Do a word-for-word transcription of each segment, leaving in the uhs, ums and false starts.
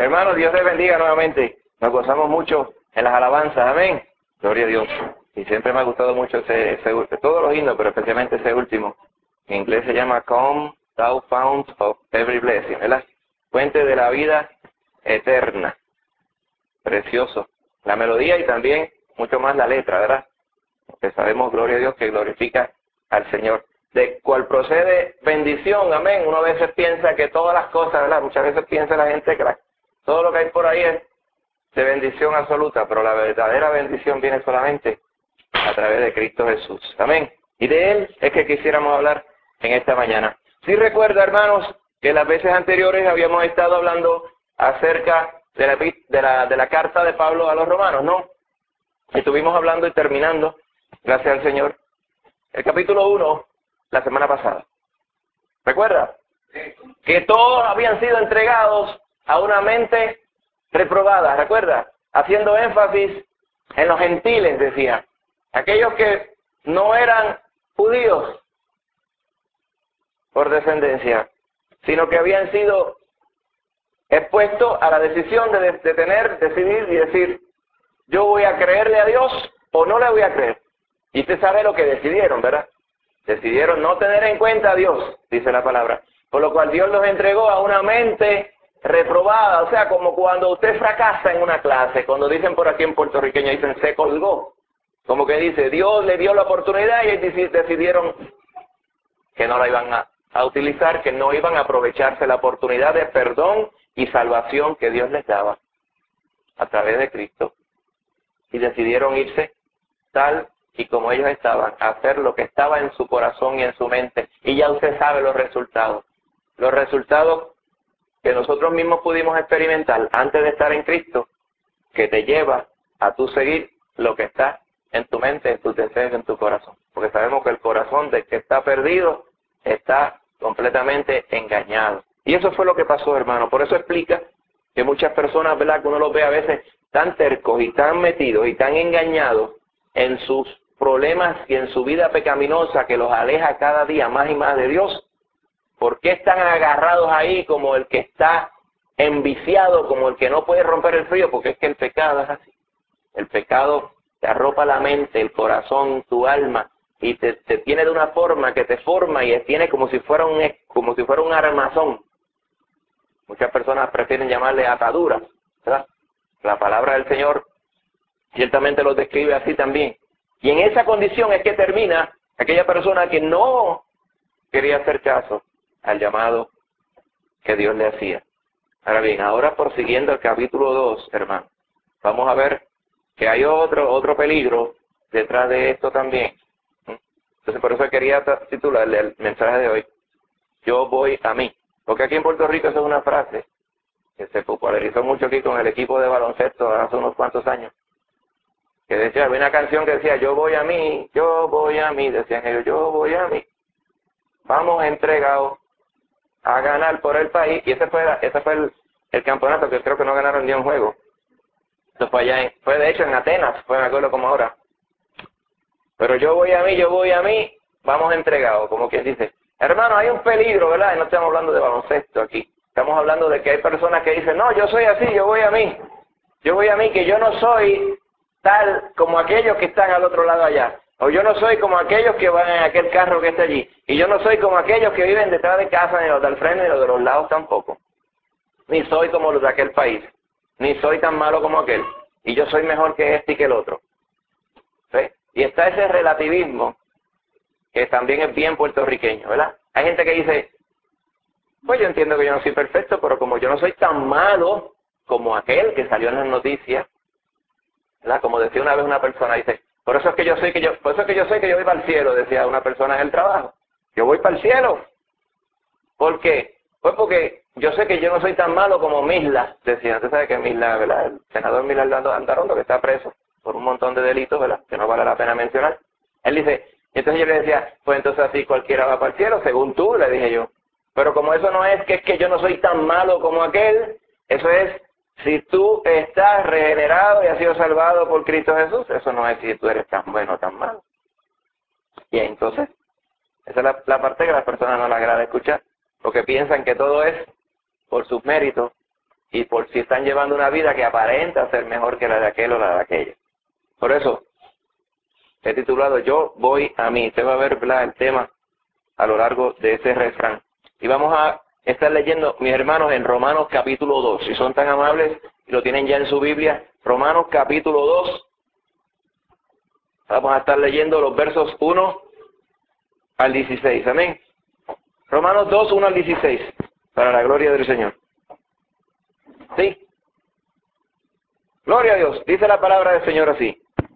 Hermanos, Dios les bendiga nuevamente. Nos gozamos mucho en las alabanzas. Amén. Gloria a Dios. Y siempre me ha gustado mucho ese, ese todos los himnos, pero especialmente ese último. En inglés se llama Come, Thou Fount of Every Blessing, ¿verdad? Fuente de la vida eterna. Precioso. La melodía y también mucho más la letra, ¿verdad? Porque sabemos, gloria a Dios, que glorifica al Señor. De cual procede bendición, amén. Uno a veces piensa que todas las cosas, ¿verdad? Muchas veces piensa la gente que la, todo lo que hay por ahí es de bendición absoluta, pero la verdadera bendición viene solamente a través de Cristo Jesús. Amén. Y de Él es que quisiéramos hablar en esta mañana. Si recuerda, hermanos, que las veces anteriores habíamos estado hablando acerca de la, de la, de la carta de Pablo a los romanos, ¿no? Estuvimos hablando y terminando, gracias al Señor, el capítulo uno la semana pasada. ¿Recuerda? Que todos habían sido entregados a una mente reprobada, ¿recuerda? Haciendo énfasis en los gentiles, decía. Aquellos que no eran judíos por descendencia, sino que habían sido expuestos a la decisión de, de tener, decidir y decir, yo voy a creerle a Dios o no le voy a creer. Y usted sabe lo que decidieron, ¿verdad? Decidieron no tener en cuenta a Dios, dice la palabra. Por lo cual Dios los entregó a una mente reprobada. O sea, como cuando usted fracasa en una clase, cuando dicen por aquí en puertorriqueño, dicen se colgó. Como que dice, Dios le dio la oportunidad y ellos decidieron que no la iban a, a utilizar, que no iban a aprovecharse la oportunidad de perdón y salvación que Dios les daba a través de Cristo. Y decidieron irse tal y como ellos estaban, a hacer lo que estaba en su corazón y en su mente. Y ya usted sabe los resultados. Los resultados que nosotros mismos pudimos experimentar antes de estar en Cristo, que te lleva a tú seguir lo que está en tu mente, en tus deseos, en tu corazón. Porque sabemos que el corazón del que está perdido está completamente engañado. Y eso fue lo que pasó, hermano. Por eso explica que muchas personas, ¿verdad?, que uno los ve a veces tan tercos y tan metidos y tan engañados en sus problemas y en su vida pecaminosa que los aleja cada día más y más de Dios. ¿Por qué están agarrados ahí como el que está enviciado, como el que no puede romper el frío? Porque es que el pecado es así. El pecado te arropa la mente, el corazón, tu alma, y te, te tiene de una forma que te forma y tiene como si fuera un, como si fuera un armazón. Muchas personas prefieren llamarle ataduras, ¿verdad? La palabra del Señor ciertamente lo describe así también. Y en esa condición es que termina aquella persona que no quería hacer caso al llamado que Dios le hacía. Ahora bien, ahora prosiguiendo el capítulo dos, hermano, vamos a ver que hay otro otro peligro detrás de esto también. Entonces, por eso quería titularle el mensaje de hoy, yo voy a mí. Porque aquí en Puerto Rico esa es una frase que se popularizó mucho aquí con el equipo de baloncesto hace unos cuantos años. Que decía, había una canción que decía, yo voy a mí, yo voy a mí, decían ellos, yo voy a mí. Vamos entregados a ganar por el país. Y ese fue, ese fue el, el campeonato que creo que no ganaron ni un juego. Eso fue allá, en, fue de hecho en Atenas, fue me acuerdo como ahora. Pero yo voy a mí, yo voy a mí, vamos entregados, como quien dice. Hermano, hay un peligro, ¿verdad? Y no estamos hablando de baloncesto aquí. Estamos hablando de que hay personas que dicen, no, yo soy así, yo voy a mí. Yo voy a mí, que yo no soy tal como aquellos que están al otro lado allá. O yo no soy como aquellos que van en aquel carro que está allí. Y yo no soy como aquellos que viven detrás de casa, ni los del frente, ni los de los lados tampoco. Ni soy como los de aquel país. Ni soy tan malo como aquel. Y yo soy mejor que este y que el otro. ¿Sí? Y está ese relativismo que también es bien puertorriqueño, ¿verdad? Hay gente que dice, pues yo entiendo que yo no soy perfecto, pero como yo no soy tan malo como aquel que salió en las noticias, ¿verdad? Como decía una vez una persona, dice, por eso es que yo soy que yo, por eso es que yo soy que yo voy para el cielo, decía una persona en el trabajo. Yo voy para el cielo. ¿Por qué? Pues porque yo sé que yo no soy tan malo como Misla, decía. Usted sabe que Misla, ¿verdad? El senador Misla Andarondo, que está preso por un montón de delitos, ¿verdad?, que no vale la pena mencionar. Él dice, entonces yo le decía, pues entonces así cualquiera va para el cielo, según tú, le dije yo. Pero como eso no es que es que yo no soy tan malo como aquel, eso es, si tú estás regenerado y has sido salvado por Cristo Jesús, eso no es si tú eres tan bueno o tan malo. Y entonces, esa es la, la parte que a las personas no les agrada escuchar, porque piensan que todo es por sus méritos y por si están llevando una vida que aparenta ser mejor que la de aquel o la de aquella. Por eso, he titulado Yo voy a mí. Usted va a ver, ¿verdad?, el tema a lo largo de ese refrán. Y vamos a estar leyendo, mis hermanos, en Romanos capítulo dos. Si son tan amables y lo tienen ya en su Biblia, Romanos capítulo dos. Vamos a estar leyendo los versos uno al dieciséis. Amén. Romanos dos, uno al dieciséis. Para la gloria del Señor. ¿Sí? Gloria a Dios. Dice la palabra del Señor así.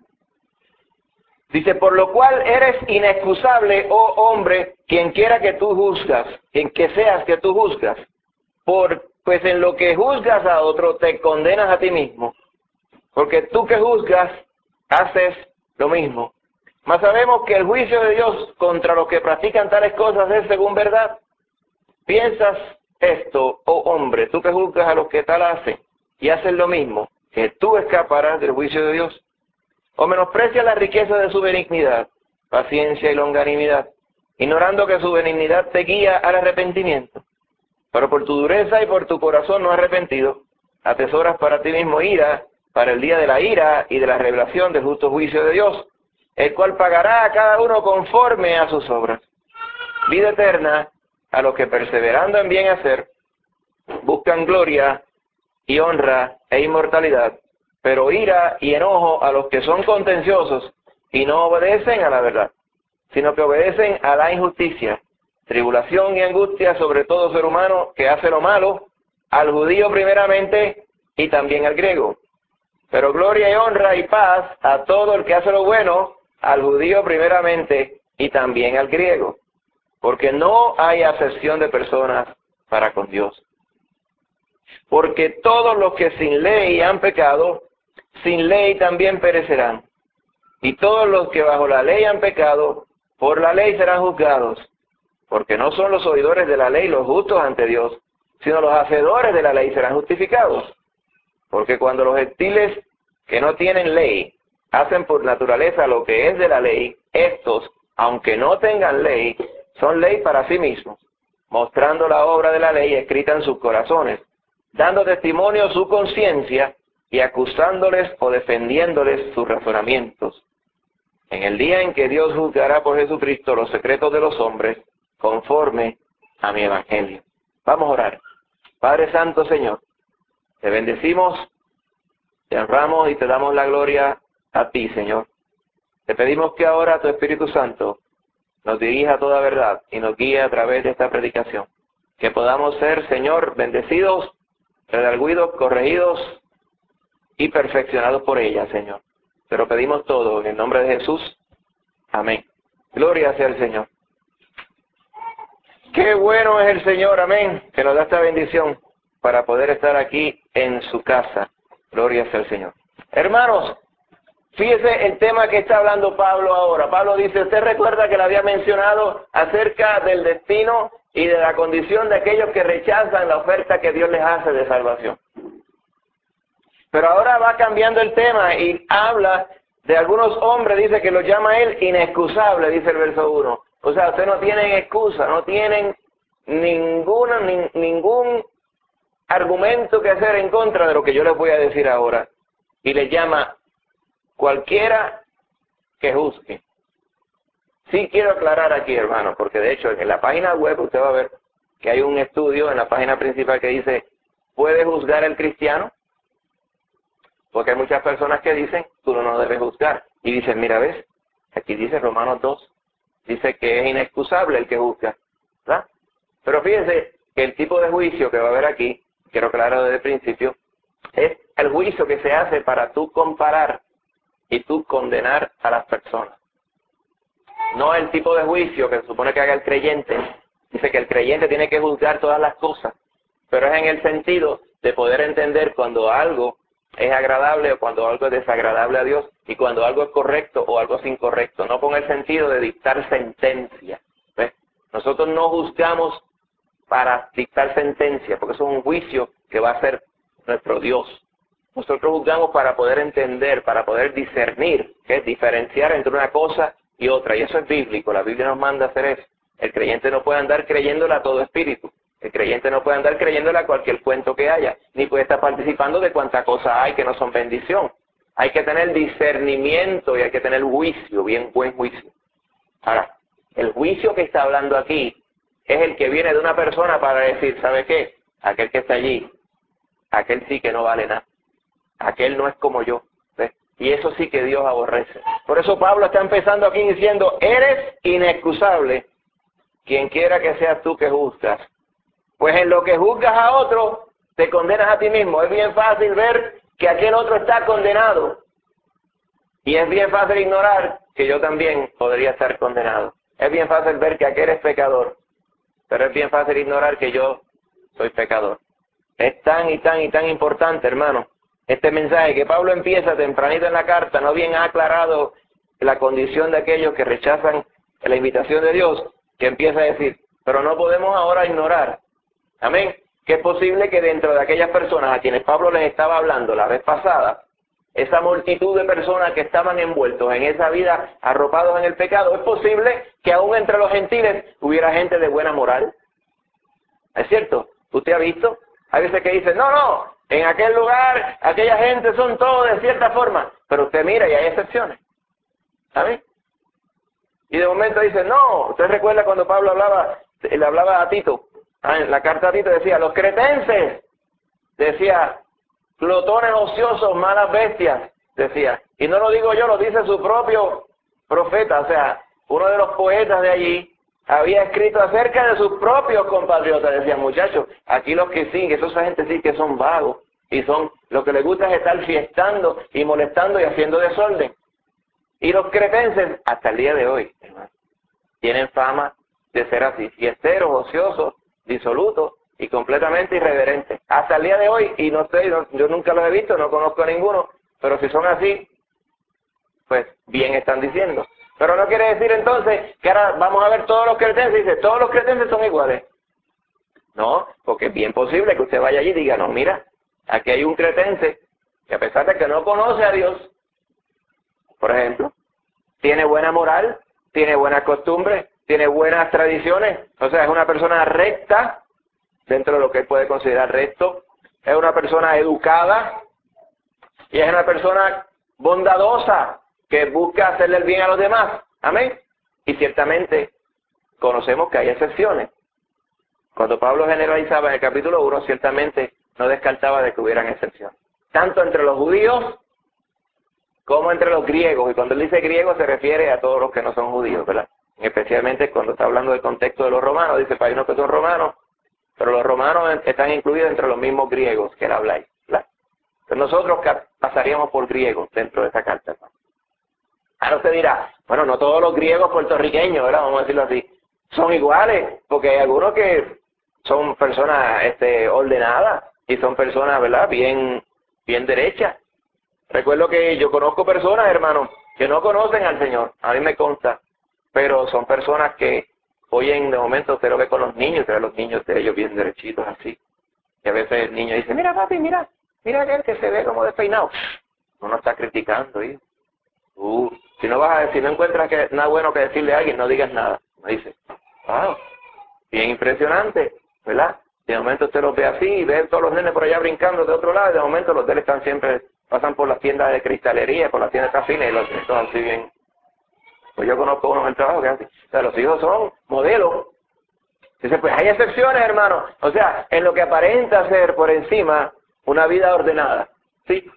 Dice, por lo cual eres inexcusable, oh hombre, quien quiera que tú juzgas, quien que seas que tú juzgas, por, pues en lo que juzgas a otro te condenas a ti mismo, porque tú que juzgas haces lo mismo. Mas sabemos que el juicio de Dios contra los que practican tales cosas es según verdad. ¿Piensas esto, oh hombre, tú que juzgas a los que tal hacen y haces lo mismo, que tú escaparás del juicio de Dios? ¿O menosprecias la riqueza de su benignidad, paciencia y longanimidad, ignorando que su benignidad te guía al arrepentimiento? Pero por tu dureza y por tu corazón no arrepentido, atesoras para ti mismo ira, para el día de la ira y de la revelación del justo juicio de Dios, el cual pagará a cada uno conforme a sus obras. Vida eterna a los que perseverando en bien hacer, buscan gloria y honra e inmortalidad, pero ira y enojo a los que son contenciosos y no obedecen a la verdad, sino que obedecen a la injusticia, tribulación y angustia sobre todo ser humano que hace lo malo, al judío primeramente y también al griego. Pero gloria y honra y paz a todo el que hace lo bueno, al judío primeramente y también al griego, porque no hay acepción de personas para con Dios. Porque todos los que sin ley han pecado, sin ley también perecerán. Y todos los que bajo la ley han pecado, por la ley serán juzgados. Porque no son los oidores de la ley los justos ante Dios, sino los hacedores de la ley serán justificados. Porque cuando los gentiles que no tienen ley hacen por naturaleza lo que es de la ley, estos, aunque no tengan ley, son ley para sí mismos, mostrando la obra de la ley escrita en sus corazones, dando testimonio su conciencia y acusándoles o defendiéndoles sus razonamientos. En el día en que Dios juzgará por Jesucristo los secretos de los hombres, conforme a mi evangelio. Vamos a orar. Padre Santo, Señor, te bendecimos, te honramos y te damos la gloria a ti, Señor. Te pedimos que ahora tu Espíritu Santo nos dirija a toda verdad y nos guíe a través de esta predicación. Que podamos ser, Señor, bendecidos, redarguidos, corregidos y perfeccionados por ella, Señor. Te lo pedimos todo en el nombre de Jesús. Amén. Gloria sea al Señor. Qué bueno es el Señor, amén, que nos da esta bendición para poder estar aquí en su casa. Gloria sea al Señor. Hermanos, fíjese el tema que está hablando Pablo ahora. Pablo dice, usted recuerda que le había mencionado acerca del destino y de la condición de aquellos que rechazan la oferta que Dios les hace de salvación. Pero ahora va cambiando el tema y habla de algunos hombres, dice que los llama él inexcusable, dice el verso uno. O sea, ustedes no tienen excusa, no tienen ninguna, ni, ningún argumento que hacer en contra de lo que yo les voy a decir ahora. Y les llama cualquiera que juzgue. Sí quiero aclarar aquí, hermano, porque de hecho en la página web usted va a ver que hay un estudio en la página principal que dice, ¿puede juzgar el cristiano? Porque hay muchas personas que dicen, tú no nos debes juzgar. Y dicen, mira, ves, aquí dice Romanos dos, dice que es inexcusable el que juzga, ¿verdad? Pero fíjense que el tipo de juicio que va a haber aquí, quiero aclarar desde el principio, es el juicio que se hace para tú comparar y tú condenar a las personas. No el tipo de juicio que se supone que haga el creyente. Dice que el creyente tiene que juzgar todas las cosas, pero es en el sentido de poder entender cuando algo es agradable o cuando algo es desagradable a Dios y cuando algo es correcto o algo es incorrecto. No con el sentido de dictar sentencia. ¿Ves? Nosotros no juzgamos para dictar sentencia, porque eso es un juicio que va a hacer nuestro Dios. Nosotros juzgamos para poder entender, para poder discernir, que es diferenciar entre una cosa y otra. Y eso es bíblico, la Biblia nos manda a hacer eso. El creyente no puede andar creyéndole a todo espíritu. El creyente no puede andar creyéndole a cualquier cuento que haya, ni puede estar participando de cuánta cosa hay que no son bendición. Hay que tener discernimiento y hay que tener juicio, bien buen juicio. Ahora, el juicio que está hablando aquí es el que viene de una persona para decir, ¿sabe qué? Aquel que está allí, aquel sí que no vale nada. Aquel no es como yo. ¿Ves? Y eso sí que Dios aborrece. Por eso Pablo está empezando aquí diciendo, eres inexcusable, quien quiera que seas tú que juzgas. Pues en lo que juzgas a otro, te condenas a ti mismo. Es bien fácil ver que aquel otro está condenado. Y es bien fácil ignorar que yo también podría estar condenado. Es bien fácil ver que aquel es pecador. Pero es bien fácil ignorar que yo soy pecador. Es tan y tan y tan importante, hermano, este mensaje que Pablo empieza tempranito en la carta, no bien ha aclarado la condición de aquellos que rechazan la invitación de Dios, que empieza a decir, pero no podemos ahora ignorar. Amén. Que es posible que dentro de aquellas personas a quienes Pablo les estaba hablando la vez pasada, esa multitud de personas que estaban envueltos en esa vida, arropados en el pecado, es posible que aún entre los gentiles hubiera gente de buena moral. ¿Es cierto? ¿Usted ha visto? Hay veces que dicen, no, no, en aquel lugar, aquella gente son todos de cierta forma, pero usted mira y hay excepciones. ¿Sabe? Y de momento dice, no, usted recuerda cuando Pablo hablaba, le hablaba a Tito, en la carta a Tito decía, los cretenses, decía, glotones ociosos, malas bestias, decía. Y no lo digo yo, lo dice su propio profeta, o sea, uno de los poetas de allí había escrito acerca de sus propios compatriotas. Decía, muchachos, aquí los que sí, que esa gente sí que son vagos, y son, lo que les gusta es estar fiestando y molestando y haciendo desorden. Y los cretenses, hasta el día de hoy, hermano, tienen fama de ser así, fiesteros, ociosos, disolutos y completamente irreverentes. Hasta el día de hoy, y no sé, no, yo nunca los he visto, no conozco a ninguno, pero si son así, pues bien están diciendo. Pero no quiere decir entonces que ahora vamos a ver todos los cretenses y dice, todos los cretenses son iguales. No, porque es bien posible que usted vaya allí y diga, no, mira, aquí hay un cretense que a pesar de que no conoce a Dios, por ejemplo, tiene buena moral, tiene buenas costumbres, tiene buenas tradiciones, o sea, es una persona recta, dentro de lo que él puede considerar recto, es una persona educada y es una persona bondadosa que busca hacerle el bien a los demás. Amén. Y ciertamente conocemos que hay excepciones. Cuando Pablo generalizaba en el capítulo uno, ciertamente no descartaba de que hubieran excepciones. Tanto entre los judíos como entre los griegos. Y cuando él dice griegos se refiere a todos los que no son judíos, ¿verdad? Especialmente cuando está hablando del contexto de los romanos. Dice, para unos que son romanos, pero los romanos están incluidos entre los mismos griegos que él habla ahí, ¿verdad? Entonces nosotros pasaríamos por griegos dentro de esa carta, ¿no? Ahora usted dirá, bueno, no todos los griegos puertorriqueños, ¿verdad? Vamos a decirlo así, son iguales, porque hay algunos que son personas este, ordenadas y son personas, ¿verdad? Bien, bien derechas. Recuerdo que yo conozco personas, hermanos, que no conocen al Señor, a mí me consta, pero son personas que oyen, de momento usted lo ve con los niños, usted ve los niños de ellos bien derechitos así. Y a veces el niño dice, mira papi, mira, mira aquel que se ve como despeinado. Uno está criticando, hijo. Uh, si no vas a decir, no encuentras que nada bueno que decirle a alguien, no digas nada. No dice, wow, bien impresionante, ¿verdad? Y de momento usted los ve así y ve todos los nenes por allá brincando de otro lado, y de momento los de él están siempre, pasan por las tiendas de cristalería, por las tiendas de cafines, y los están así bien. Pues yo conozco uno en el trabajo que hace. O sea, los hijos son modelos. Dice, pues hay excepciones, hermano. O sea, en lo que aparenta ser por encima una vida ordenada. ¿Sí?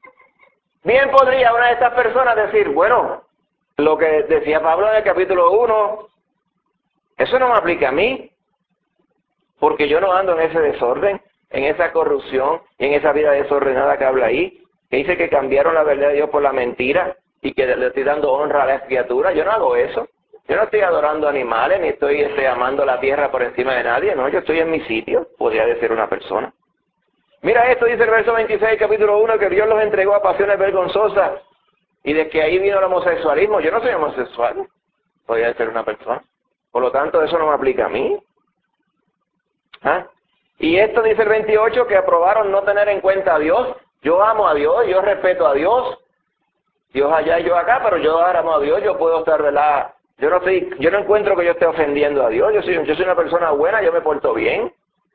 Bien podría una de estas personas decir, bueno, lo que decía Pablo en el capítulo uno, eso no me aplica a mí, porque yo no ando en ese desorden, en esa corrupción y en esa vida desordenada que habla ahí, que dice que cambiaron la verdad de Dios por la mentira y que le estoy dando honra a las criaturas. Yo no hago eso. Yo no estoy adorando animales, ni estoy este, amando la tierra por encima de nadie. No, yo estoy en mi sitio, podría decir una persona. Mira esto, dice el verso veintiséis, capítulo uno, que Dios los entregó a pasiones vergonzosas y de que ahí vino el homosexualismo. Yo no soy homosexual, podría ser una persona. Por lo tanto, eso no me aplica a mí. ¿Ah? Y esto dice el veintiocho, que aprobaron no tener en cuenta a Dios. Yo amo a Dios, yo respeto a Dios. Dios allá y yo acá, pero yo ahora amo a Dios, yo puedo estar, ¿verdad? Yo no estoy, yo no encuentro que yo esté ofendiendo a Dios. Yo soy, yo soy una persona buena, yo me porto bien.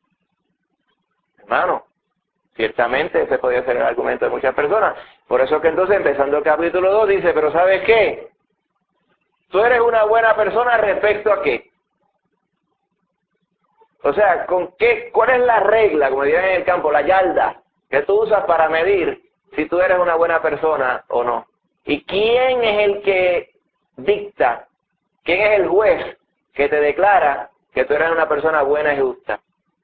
Hermano, ciertamente ese podría ser el argumento de muchas personas. Por eso que entonces, empezando el capítulo dos, dice, pero ¿sabes qué? Tú eres una buena persona respecto a qué. O sea, ¿con qué, ¿cuál es la regla, como dirían en el campo, la yarda, que tú usas para medir si tú eres una buena persona o no? ¿Y quién es el que dicta, quién es el juez que te declara que tú eres una persona buena y justa?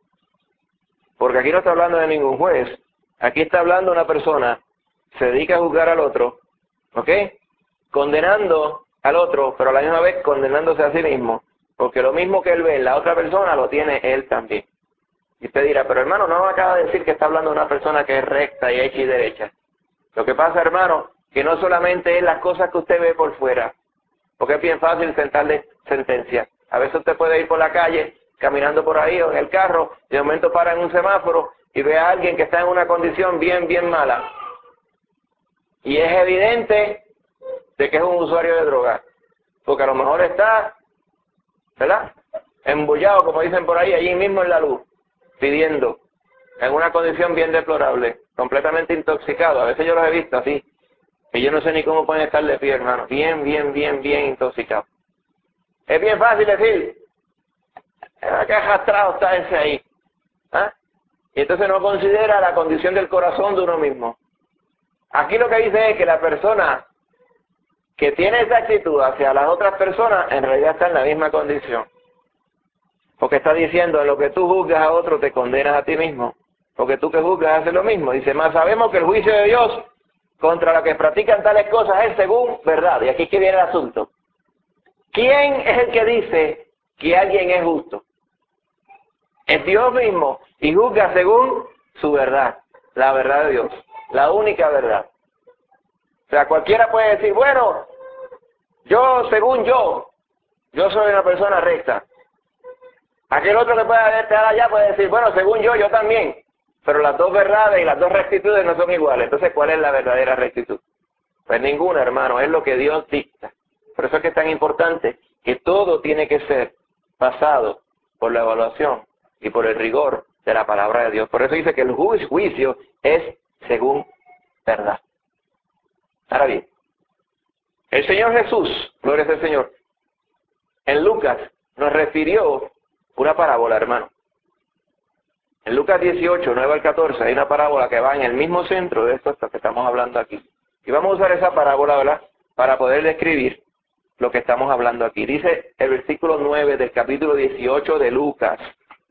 Porque aquí no está hablando de ningún juez, aquí está hablando de una persona que se dedica a juzgar al otro, ¿ok? Condenando al otro, pero a la misma vez condenándose a sí mismo. Porque lo mismo que él ve en la otra persona, lo tiene él también. Y usted dirá, pero hermano, no me acaba de decir que está hablando de una persona que es recta y hecha y derecha. Lo que pasa, hermano, que no solamente es las cosas que usted ve por fuera, porque es bien fácil sentarle sentencia. A veces usted puede ir por la calle, caminando por ahí o en el carro, y de momento para en un semáforo y ve a alguien que está en una condición bien, bien mala. Y es evidente de que es un usuario de droga, porque a lo mejor está, ¿verdad?, embullado, como dicen por ahí, allí mismo en la luz, pidiendo, en una condición bien deplorable, completamente intoxicado. A veces yo los he visto así, y yo no sé ni cómo pueden estar de pie, hermano, bien, bien, bien, bien intoxicado. Es bien fácil decir, qué arrastrado está ese ahí, ¿ah? Y entonces no considera la condición del corazón de uno mismo. Aquí lo que dice es que la persona que tiene esa actitud hacia las otras personas, en realidad está en la misma condición. Porque está diciendo, en lo que tú juzgas a otro, te condenas a ti mismo. Porque tú que juzgas haces lo mismo. Dice, más sabemos que el juicio de Dios contra los que practican tales cosas es según verdad. Y aquí que viene el asunto. ¿Quién es el que dice que alguien es justo? Es Dios mismo. Y juzga según su verdad. La verdad de Dios. La única verdad. O sea, cualquiera puede decir, bueno, yo, según yo, yo soy una persona recta. Aquel otro que pueda estar allá puede decir, bueno, según yo, yo también. Pero las dos verdades y las dos rectitudes no son iguales. Entonces, ¿cuál es la verdadera rectitud? Pues ninguna, hermano, es lo que Dios dicta. Por eso es que es tan importante que todo tiene que ser pasado por la evaluación y por el rigor de la palabra de Dios. Por eso dice que el juicio es según verdad. Ahora bien, el Señor Jesús, gloria al Señor, en Lucas nos refirió una parábola, hermano. En Lucas dieciocho, nueve al catorce, hay una parábola que va en el mismo centro de esto que estamos hablando aquí. Y vamos a usar esa parábola, ¿verdad?, para poder describir lo que estamos hablando aquí. Dice el versículo nueve del capítulo dieciocho de Lucas.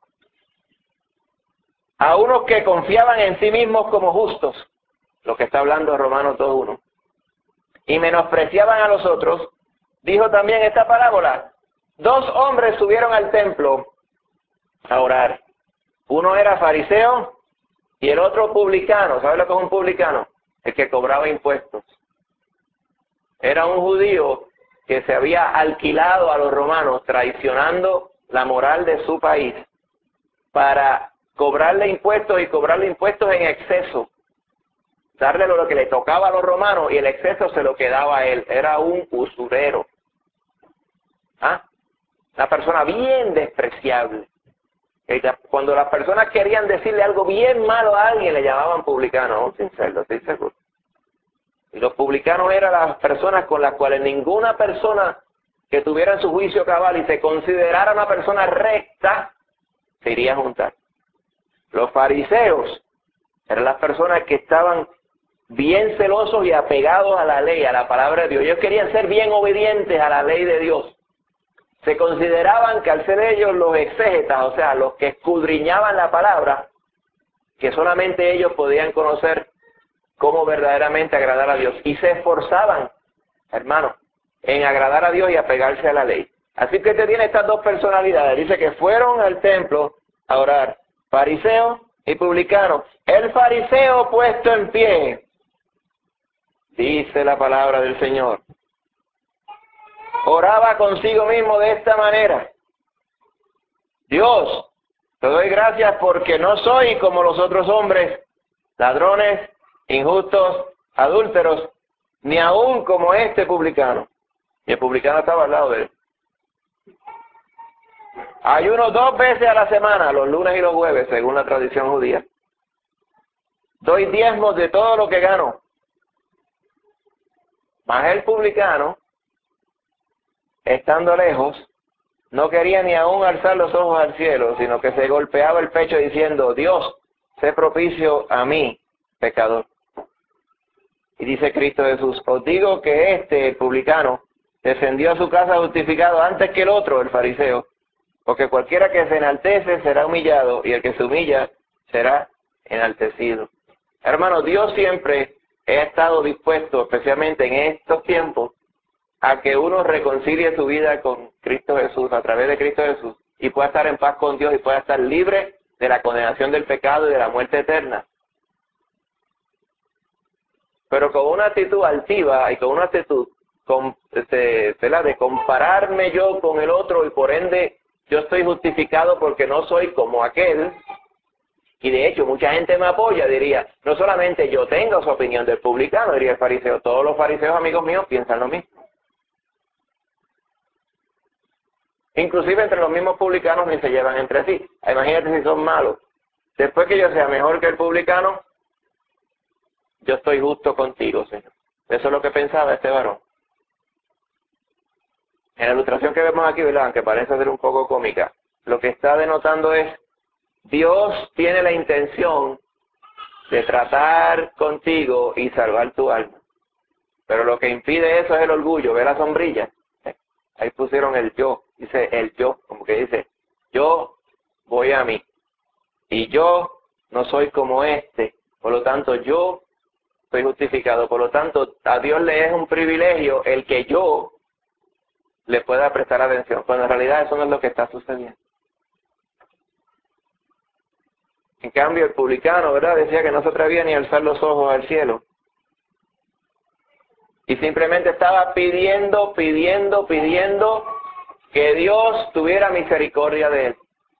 A unos que confiaban en sí mismos como justos, lo que está hablando Romanos dos uno, y menospreciaban a los otros, dijo también esta parábola. Dos hombres subieron al templo a orar. Uno era fariseo y el otro publicano. ¿Sabe lo que es un publicano? El que cobraba impuestos. Era un judío que se había alquilado a los romanos, traicionando la moral de su país, para cobrarle impuestos y cobrarle impuestos en exceso. Darle lo que le tocaba a los romanos y el exceso se lo quedaba a él. Era un usurero. ¿Ah? Una persona bien despreciable. Cuando las personas querían decirle algo bien malo a alguien, le llamaban publicano. Oh, sin serlo, estoy seguro. Y los publicanos eran las personas con las cuales ninguna persona que tuviera en su juicio cabal y se considerara una persona recta, se iría a juntar. Los fariseos eran las personas que estaban bien celosos y apegados a la ley, a la palabra de Dios. Ellos querían ser bien obedientes a la ley de Dios. Se consideraban que al ser ellos los exégetas, o sea, los que escudriñaban la palabra, que solamente ellos podían conocer cómo verdaderamente agradar a Dios. Y se esforzaban, hermano, en agradar a Dios y apegarse a la ley. Así que usted tiene estas dos personalidades. Dice que fueron al templo a orar, fariseo y publicano. El fariseo puesto en pie, dice la palabra del Señor, oraba consigo mismo de esta manera. Dios, te doy gracias porque no soy como los otros hombres, ladrones, injustos, adúlteros, ni aún como este publicano. Y el publicano estaba al lado de él. Ayuno dos veces a la semana, los lunes y los jueves, según la tradición judía. doy diezmos de todo lo que gano. Mas el publicano, estando lejos, no quería ni aún alzar los ojos al cielo, sino que se golpeaba el pecho diciendo, Dios, sé propicio a mí, pecador. Y dice Cristo Jesús, os digo que este, el publicano, descendió a su casa justificado antes que el otro, el fariseo, porque cualquiera que se enaltece será humillado, y el que se humilla será enaltecido. Hermano, Dios siempre ha estado dispuesto, especialmente en estos tiempos, a que uno reconcilie su vida con Cristo Jesús, a través de Cristo Jesús, y pueda estar en paz con Dios y pueda estar libre de la condenación del pecado y de la muerte eterna. Pero con una actitud altiva y con una actitud con, este, de compararme yo con el otro y por ende yo estoy justificado porque no soy como aquel, y de hecho mucha gente me apoya, diría, no solamente yo tengo su opinión del publicano, diría el fariseo, todos los fariseos amigos míos piensan lo mismo. Inclusive entre los mismos publicanos ni se llevan entre sí. Imagínate si son malos. Después que yo sea mejor que el publicano, yo estoy justo contigo, Señor. Eso es lo que pensaba este varón. En la ilustración que vemos aquí, ¿verdad?, aunque parece ser un poco cómica, lo que está denotando es, Dios tiene la intención de tratar contigo y salvar tu alma. Pero lo que impide eso es el orgullo. ¿Ve la sombrilla? Ahí pusieron el yo. Dice el yo, como que dice, yo voy a mí. Y yo no soy como este. Por lo tanto, yo soy justificado. Por lo tanto, a Dios le es un privilegio el que yo le pueda prestar atención. Cuando en realidad eso no es lo que está sucediendo. En cambio, el publicano, ¿verdad?, decía que no se atrevía ni a alzar los ojos al cielo. Y simplemente estaba pidiendo, pidiendo, pidiendo que Dios tuviera misericordia de él.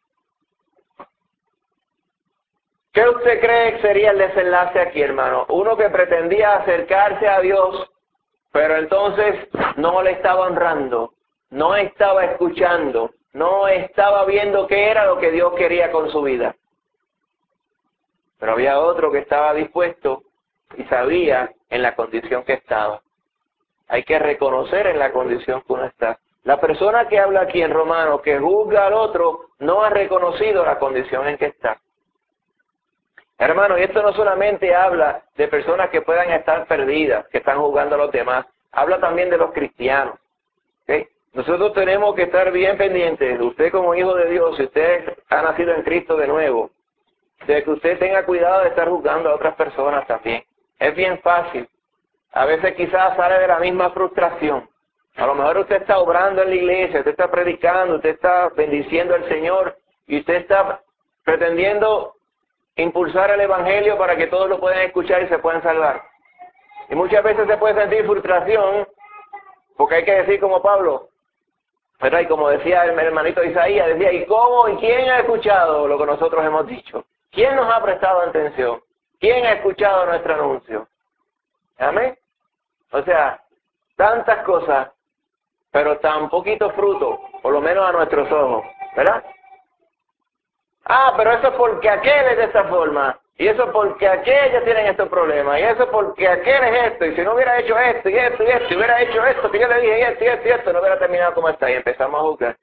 ¿Qué usted cree que sería el desenlace aquí, hermano? Uno que pretendía acercarse a Dios, pero entonces no le estaba honrando, no estaba escuchando, no estaba viendo qué era lo que Dios quería con su vida. Pero había otro que estaba dispuesto y sabía en la condición que estaba. Hay que reconocer en la condición que uno está. La persona que habla aquí en Romanos, que juzga al otro, no ha reconocido la condición en que está. Hermano, y esto no solamente habla de personas que puedan estar perdidas, que están juzgando a los demás. Habla también de los cristianos. ¿Okay? Nosotros tenemos que estar bien pendientes, usted como hijo de Dios, si usted ha nacido en Cristo de nuevo, de que usted tenga cuidado de estar juzgando a otras personas también. Es bien fácil. A veces quizás sale de la misma frustración. A lo mejor usted está obrando en la iglesia, usted está predicando, usted está bendiciendo al Señor y usted está pretendiendo impulsar el Evangelio para que todos lo puedan escuchar y se puedan salvar. Y muchas veces se puede sentir frustración porque hay que decir como Pablo, ¿verdad? Y como decía el hermanito Isaías, decía, ¿y cómo y quién ha escuchado lo que nosotros hemos dicho? ¿Quién nos ha prestado atención? ¿Quién ha escuchado nuestro anuncio? ¿Amén? O sea, tantas cosas, pero tan poquito fruto, por lo menos a nuestros ojos, ¿verdad? Ah, pero eso es porque aquel es de esta forma, y eso es porque aquellos tienen estos problemas, y eso es porque aquel es esto, y si no hubiera hecho esto, y esto, y esto, y hubiera hecho esto, que yo le dije, y esto, y esto, y esto, no hubiera terminado como está, y empezamos a juzgar.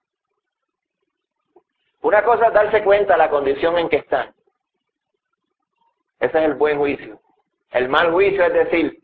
Una cosa es darse cuenta de la condición en que están. Ese es el buen juicio. El mal juicio es decir,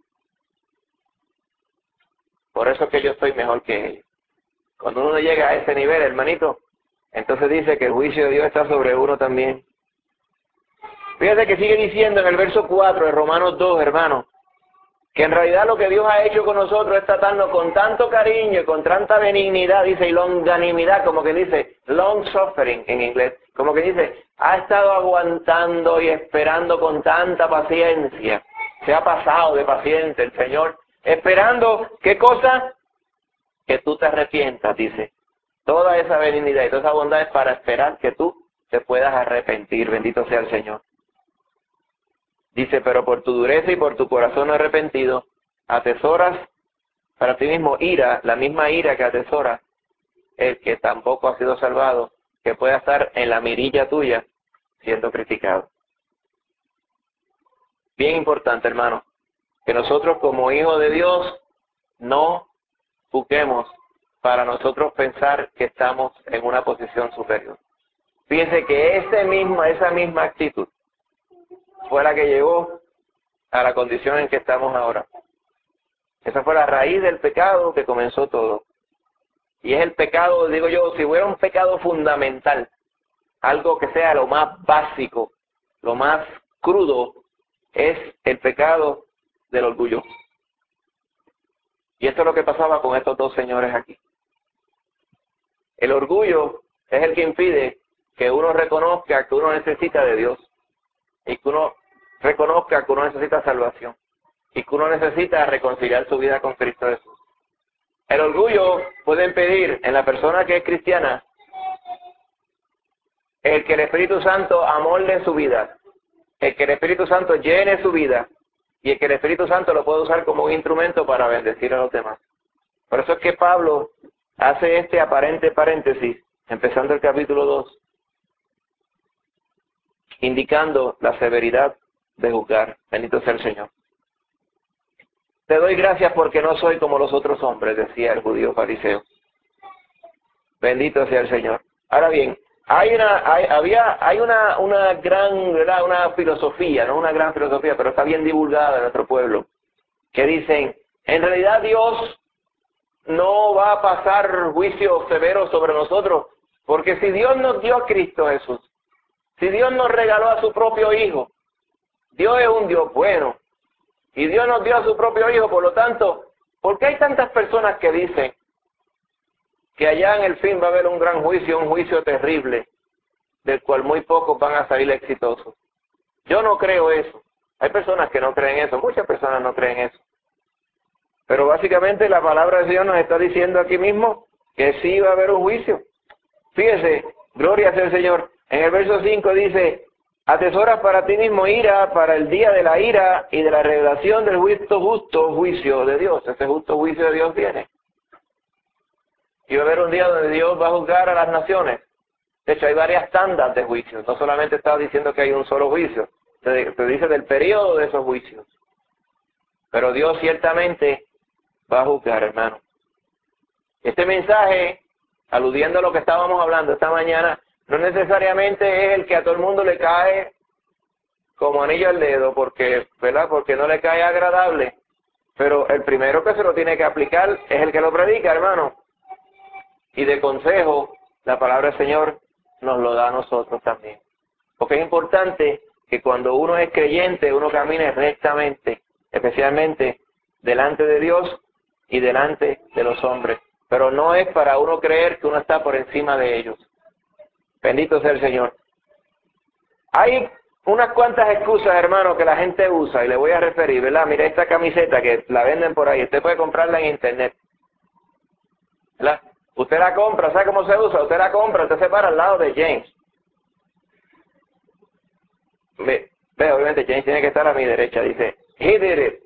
por eso es que yo estoy mejor que ellos. Cuando uno llega a ese nivel, hermanito, entonces dice que el juicio de Dios está sobre uno también. Fíjate que sigue diciendo en el verso cuatro de Romanos dos, hermano, que en realidad lo que Dios ha hecho con nosotros es tratarnos con tanto cariño y con tanta benignidad, dice, y longanimidad, como que dice, long suffering en inglés, como que dice, ha estado aguantando y esperando con tanta paciencia, se ha pasado de paciente el Señor, esperando, ¿qué cosa? Que tú te arrepientas, dice. Toda esa benignidad y toda esa bondad es para esperar que tú te puedas arrepentir, bendito sea el Señor. Dice, pero por tu dureza y por tu corazón arrepentido, atesoras para ti mismo ira, la misma ira que atesora el que tampoco ha sido salvado, que pueda estar en la mirilla tuya siendo criticado. bien importante, hermano, que nosotros como hijos de Dios no busquemos para nosotros pensar que estamos en una posición superior. Fíjense que ese mismo, esa misma actitud fue la que llegó a la condición en que estamos ahora. Esa fue la raíz del pecado que comenzó todo. Y es el pecado, digo yo, si hubiera un pecado fundamental, algo que sea lo más básico, lo más crudo, es el pecado del orgullo. Y esto es lo que pasaba con estos dos señores aquí. El orgullo es el que impide que uno reconozca que uno necesita de Dios y que uno reconozca que uno necesita salvación y que uno necesita reconciliar su vida con Cristo Jesús. El orgullo puede impedir en la persona que es cristiana el que el Espíritu Santo amolde su vida, el que el Espíritu Santo llene su vida y el que el Espíritu Santo lo puede usar como un instrumento para bendecir a los demás. Por eso es que Pablo hace este aparente paréntesis, empezando el capítulo dos, indicando la severidad de juzgar. Bendito sea el Señor. Te doy gracias porque no soy como los otros hombres, decía el judío fariseo. Bendito sea el Señor. Ahora bien, hay una, hay, había, hay una, una gran, ¿verdad? Una filosofía, no una gran filosofía, pero está bien divulgada en nuestro pueblo, que dicen, en realidad Dios no va a pasar juicio severo sobre nosotros, porque si Dios nos dio a Cristo Jesús, si Dios nos regaló a su propio Hijo, Dios es un Dios bueno, y Dios nos dio a su propio Hijo, por lo tanto, ¿por qué hay tantas personas que dicen que allá en el fin va a haber un gran juicio, un juicio terrible, del cual muy pocos van a salir exitosos? Yo no creo eso. Hay personas que no creen eso, muchas personas no creen eso. Pero básicamente la palabra del Señor nos está diciendo aquí mismo que sí va a haber un juicio. Fíjese, gloria sea el Señor. En el verso cinco dice, atesoras para ti mismo ira para el día de la ira y de la revelación del justo, justo juicio de Dios. Ese justo juicio de Dios viene. Y va a haber un día donde Dios va a juzgar a las naciones. De hecho, hay varias tandas de juicios. No solamente está diciendo que hay un solo juicio. Se, se dice del periodo de esos juicios. Pero Dios ciertamente va a juzgar, hermano. Este mensaje, aludiendo a lo que estábamos hablando esta mañana, no necesariamente es el que a todo el mundo le cae como anillo al dedo, porque, ¿verdad? Porque no le cae agradable. Pero el primero que se lo tiene que aplicar es el que lo predica, hermano. Y de consejo, la palabra del Señor nos lo da a nosotros también. Porque es importante que cuando uno es creyente, uno camine rectamente, especialmente delante de Dios y delante de los hombres. Pero no es para uno creer que uno está por encima de ellos. Bendito sea el Señor. Hay unas cuantas excusas, hermano, que la gente usa, y le voy a referir, ¿verdad? Mira esta camiseta que la venden por ahí. Usted puede comprarla en internet, ¿verdad? Usted la compra, ¿sabe cómo se usa? Usted la compra, usted se para al lado de James. Ve, ve, obviamente James tiene que estar a mi derecha, dice, he did it.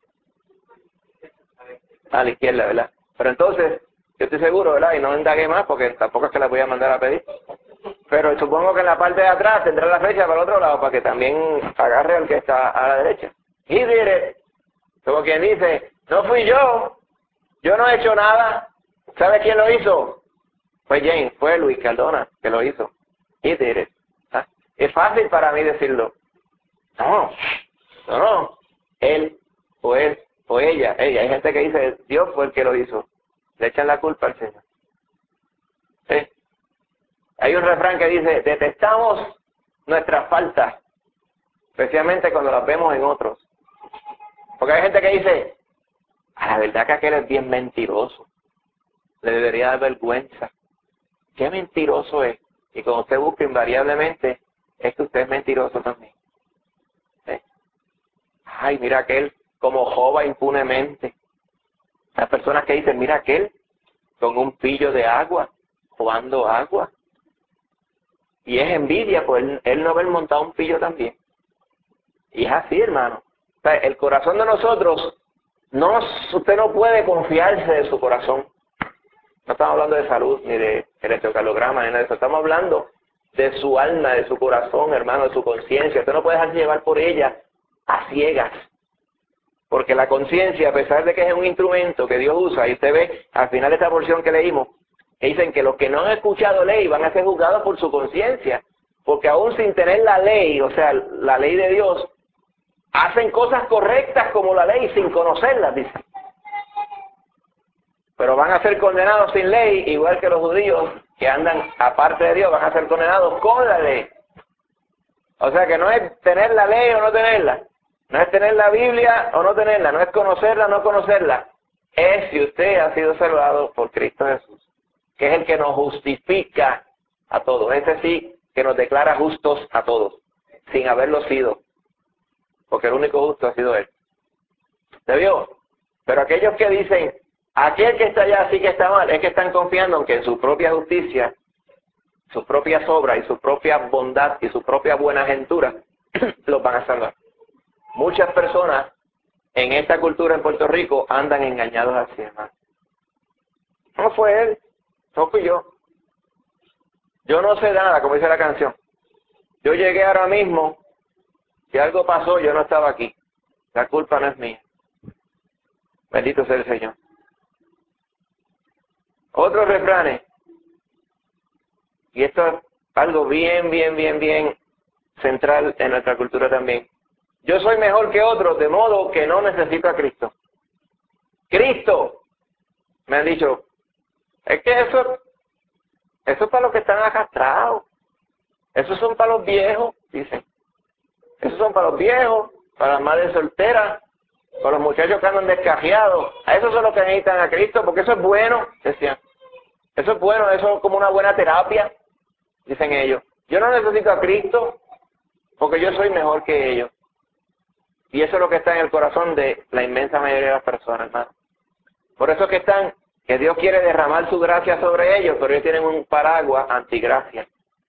A la izquierda, ¿verdad? Pero entonces, yo estoy seguro, ¿verdad? Y no indagué más porque tampoco es que la voy a mandar a pedir. Pero supongo que en la parte de atrás tendrá la flecha para el otro lado para que también agarre al que está a la derecha. He did it. Como quien dice, no fui yo, yo no he hecho nada. ¿Sabe quién lo hizo? Fue James, fue Luis Cardona que lo hizo. He did it. ¿Ah? Es fácil para mí decirlo. No, no, no. Él o él o ella, ella. Hay gente que dice, Dios fue el que lo hizo. Le echan la culpa al Señor. ¿Sí? Hay un refrán que dice, detestamos nuestras faltas, especialmente cuando las vemos en otros. Porque hay gente que dice, a la verdad que aquel es bien mentiroso. Le debería dar vergüenza. Qué mentiroso es. Y cuando usted busca invariablemente, es que usted es mentiroso también. ¿Sí? Ay, mira aquel como jova impunemente. Las personas que dicen, mira aquel con un pillo de agua, jugando agua. Y es envidia, pues él, él no haber montado un pillo también. Y es así, hermano. O sea, el corazón de nosotros, no, usted no puede confiarse de su corazón. No estamos hablando de salud, ni de electrocardiograma, ni nada de eso. Estamos hablando de su alma, de su corazón, hermano, de su conciencia. Usted no puede dejarse llevar por ella a ciegas. Porque la conciencia, a pesar de que es un instrumento que Dios usa, y usted ve al final de esta porción que leímos, que dicen que los que no han escuchado ley van a ser juzgados por su conciencia, porque aún sin tener la ley, o sea, la ley de Dios, hacen cosas correctas como la ley sin conocerlas, dice. Pero van a ser condenados sin ley, igual que los judíos que andan aparte de Dios, van a ser condenados con la ley. O sea que no es tener la ley o no tenerla, no es tener la Biblia o no tenerla, no es conocerla o no conocerla, es si usted ha sido salvado por Cristo Jesús, que es el que nos justifica a todos, ese sí que nos declara justos a todos, sin haberlo sido, porque el único justo ha sido Él. ¿Se vio? Pero aquellos que dicen, aquel que está allá sí que está mal, es que están confiando en que en su propia justicia, sus propias obras y su propia bondad y su propia buena aventura los van a salvar. Muchas personas en esta cultura en Puerto Rico andan engañados así, hermano. No fue él, no fui yo. Yo no sé nada, como dice la canción. Yo llegué ahora mismo, si algo pasó, yo no estaba aquí. La culpa no es mía. Bendito sea el Señor. Otros refranes, y esto es algo bien, bien, bien, bien central en nuestra cultura también. Yo soy mejor que otros, de modo que no necesito a Cristo. Cristo, me han dicho, es que eso, eso es para los que están arrastrados. Esos son para los viejos, dicen. Esos son para los viejos, para las madres solteras, para los muchachos que andan descajeados. A esos son los que necesitan a Cristo, porque eso es bueno, decían. Eso es bueno, eso es como una buena terapia, dicen ellos. Yo no necesito a Cristo, porque yo soy mejor que ellos. Y eso es lo que está en el corazón de la inmensa mayoría de las personas, hermano. Por eso es que están, que Dios quiere derramar su gracia sobre ellos, pero ellos tienen un paraguas antigracia.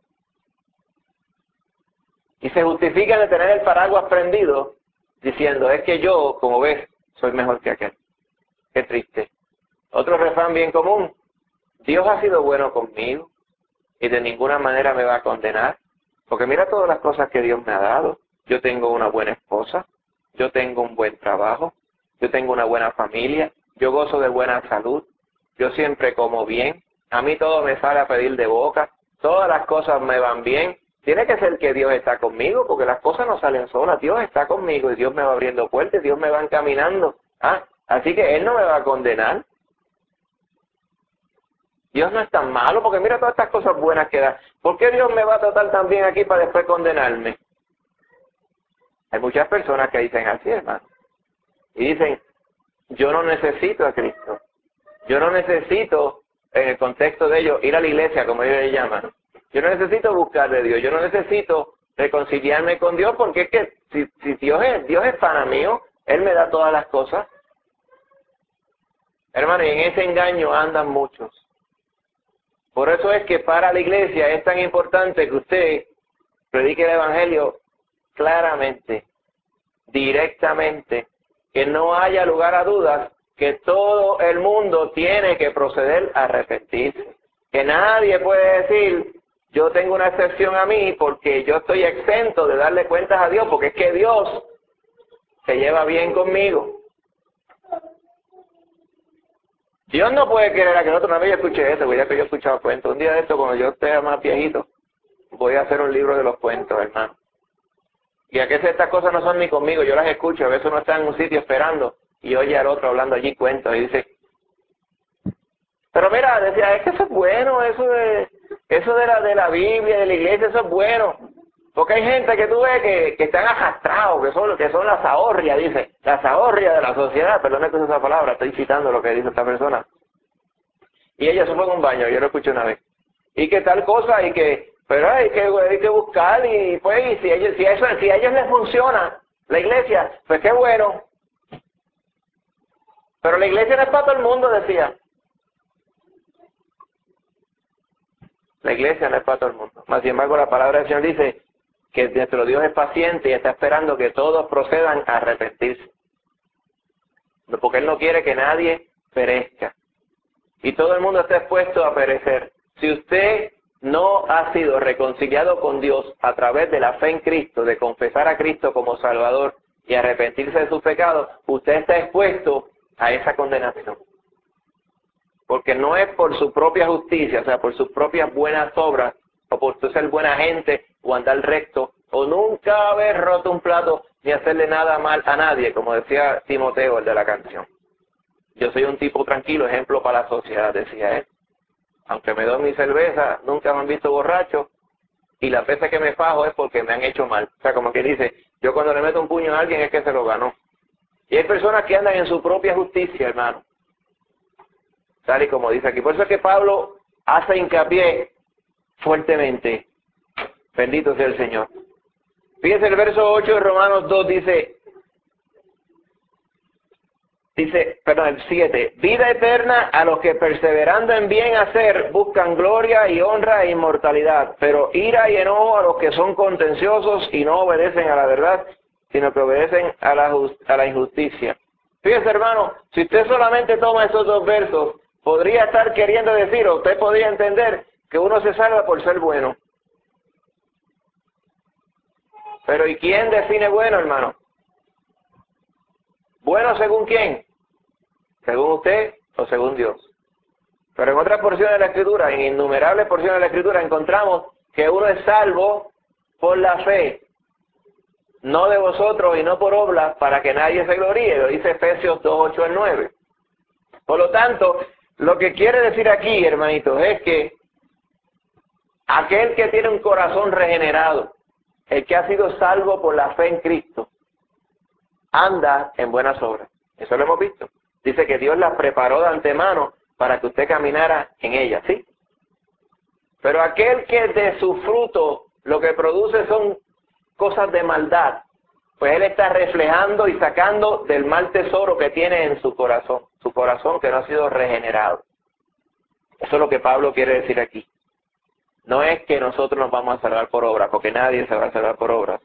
Y se justifican de tener el paraguas prendido, diciendo, es que yo, como ves, soy mejor que aquel. Qué triste. Otro refrán bien común, Dios ha sido bueno conmigo y de ninguna manera me va a condenar, porque mira todas las cosas que Dios me ha dado. Yo tengo una buena esposa, yo tengo un buen trabajo, yo tengo una buena familia, yo gozo de buena salud, yo siempre como bien, a mí todo me sale a pedir de boca, todas las cosas me van bien. Tiene que ser que Dios está conmigo, porque las cosas no salen solas. Dios está conmigo y Dios me va abriendo puertas, Dios me va encaminando. Ah, así que Él no me va a condenar. Dios no es tan malo, porque mira todas estas cosas buenas que da. ¿Por qué Dios me va a tratar tan bien aquí para después condenarme? Hay muchas personas que dicen así, hermano. Y dicen, yo no necesito a Cristo. Yo no necesito, en el contexto de ellos, ir a la iglesia, como ellos le llaman. Yo no necesito buscar de Dios. Yo no necesito reconciliarme con Dios, porque es que si, si Dios es, Dios es pana mío, Él me da todas las cosas. Hermano, y en ese engaño andan muchos. Por eso es que para la iglesia es tan importante que usted predique el Evangelio claramente, directamente, que no haya lugar a dudas, que todo el mundo tiene que proceder a arrepentirse. Que nadie puede decir, yo tengo una excepción a mí porque yo estoy exento de darle cuentas a Dios, porque es que Dios se lleva bien conmigo. Dios no puede querer a que nosotros, una vez yo escuché eso, ya que yo he escuchado cuentos. Un día de esto, cuando yo esté más viejito, voy a hacer un libro de los cuentos, hermano. Y a que estas cosas no son ni conmigo, yo las escucho, a veces uno está en un sitio esperando y oye al otro hablando allí cuentos y dice, pero mira, decía, es que eso es bueno, eso de eso de la de la Biblia, de la iglesia, eso es bueno. Porque hay gente que tú ves que, que están arrastrados, que son, que son las ahorrias, dice, las ahorrias de la sociedad, perdón que use esa palabra, estoy citando lo que dice esta persona. Y ella se fue en un baño, yo lo escuché una vez. Y que tal cosa, y que, pero hay que, hay que buscar, y pues, y si, ellos, si, eso, si a ellos les funciona, la iglesia, pues qué bueno. Pero la iglesia no es para todo el mundo, decía. La iglesia no es para todo el mundo. Más sin embargo, la palabra del Señor dice que nuestro Dios es paciente y está esperando que todos procedan a arrepentirse. Porque Él no quiere que nadie perezca. Y todo el mundo está expuesto a perecer. Si usted no ha sido reconciliado con Dios a través de la fe en Cristo, de confesar a Cristo como Salvador y arrepentirse de sus pecados, usted está expuesto a esa condenación. Porque no es por su propia justicia, o sea, por sus propias buenas obras, o por ser buena gente, o andar recto, o nunca haber roto un plato, ni hacerle nada mal a nadie, como decía Timoteo, el de la canción. Yo soy un tipo tranquilo, ejemplo para la sociedad, decía él. Aunque me doy mi cerveza, nunca me han visto borracho, y las veces que me fajo es porque me han hecho mal. O sea, como que dice, yo cuando le meto un puño a alguien es que se lo ganó. Y hay personas que andan en su propia justicia, hermano. Tal y como dice aquí. Por eso es que Pablo hace hincapié fuertemente. Bendito sea el Señor. Fíjense el verso ocho de Romanos dos dice, dice, perdón, el siete, vida eterna a los que perseverando en bien hacer buscan gloria y honra e inmortalidad, pero ira y enojo a los que son contenciosos y no obedecen a la verdad, sino que obedecen a la, a la injusticia. Fíjese, hermano, si usted solamente toma esos dos versos, podría estar queriendo decir, o usted podría entender, que uno se salva por ser bueno. Pero ¿y quién define bueno, hermano? ¿Bueno según quién? ¿Según usted o según Dios? Pero en otras porciones de la Escritura, en innumerables porciones de la Escritura, encontramos que uno es salvo por la fe, no de vosotros y no por obras, para que nadie se gloríe. Lo dice Efesios dos, ocho al nueve. Por lo tanto, lo que quiere decir aquí, hermanitos, es que aquel que tiene un corazón regenerado, el que ha sido salvo por la fe en Cristo, anda en buenas obras. Eso lo hemos visto. Dice que Dios las preparó de antemano para que usted caminara en ellas, ¿sí? Pero aquel que de su fruto lo que produce son cosas de maldad, pues él está reflejando y sacando del mal tesoro que tiene en su corazón, su corazón que no ha sido regenerado. Eso es lo que Pablo quiere decir aquí. No es que nosotros nos vamos a salvar por obras, porque nadie se va a salvar por obras.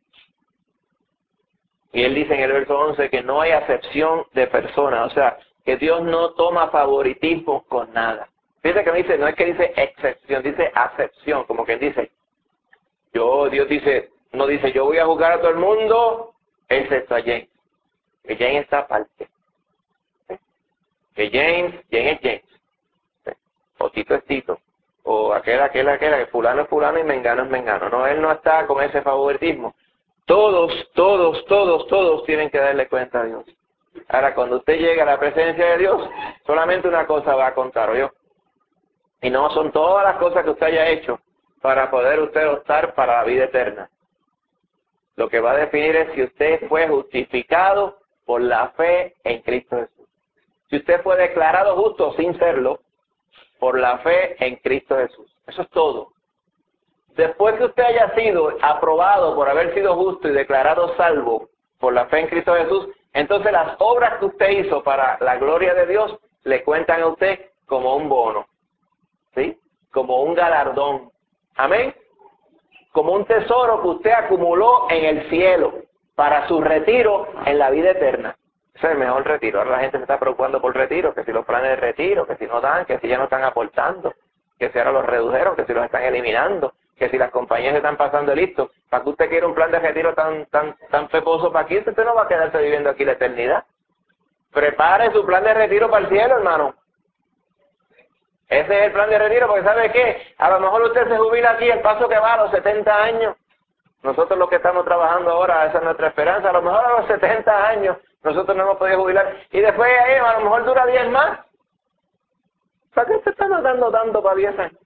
Y él dice en el verso once que no hay acepción de personas, o sea, que Dios no toma favoritismo con nada. Fíjate que me dice, no es que dice excepción, dice acepción, como que dice, yo, Dios dice, no dice, yo voy a juzgar a todo el mundo, excepto a James. Que James está aparte. ¿Sí? Que James, James es James. ¿Sí? O Tito es Tito. O aquel, aquel, aquel, que fulano es fulano y mengano es mengano. No, él no está con ese favoritismo. Todos, todos, todos, todos tienen que darle cuenta a Dios. Ahora, cuando usted llega a la presencia de Dios, solamente una cosa va a contar, ¿oyó? Y no son todas las cosas que usted haya hecho para poder usted optar para la vida eterna. Lo que va a definir es si usted fue justificado por la fe en Cristo Jesús. Si usted fue declarado justo sin serlo, por la fe en Cristo Jesús. Eso es todo. Después que usted haya sido aprobado por haber sido justo y declarado salvo por la fe en Cristo Jesús, entonces las obras que usted hizo para la gloria de Dios le cuentan a usted como un bono, ¿sí? Como un galardón. Amén. Como un tesoro que usted acumuló en el cielo para su retiro en la vida eterna. Ese es el mejor retiro. Ahora la gente se está preocupando por retiro, que si los planes de retiro, que si no dan, que si ya no están aportando, que si ahora los redujeron, que si los están eliminando, que si las compañías se están pasando listo. ¿Para que usted quiera un plan de retiro tan tan tan peposo para aquí? Usted no va a quedarse viviendo aquí la eternidad. Prepare su plan de retiro para el cielo, hermano. Ese es el plan de retiro, porque ¿sabe qué? A lo mejor usted se jubila aquí, el paso que va a los setenta años. Nosotros los que estamos trabajando ahora, esa es nuestra esperanza. A lo mejor a los setenta años nosotros no hemos podido jubilar. Y después ahí a lo mejor dura diez más. ¿Para qué se está dando tanto para diez años?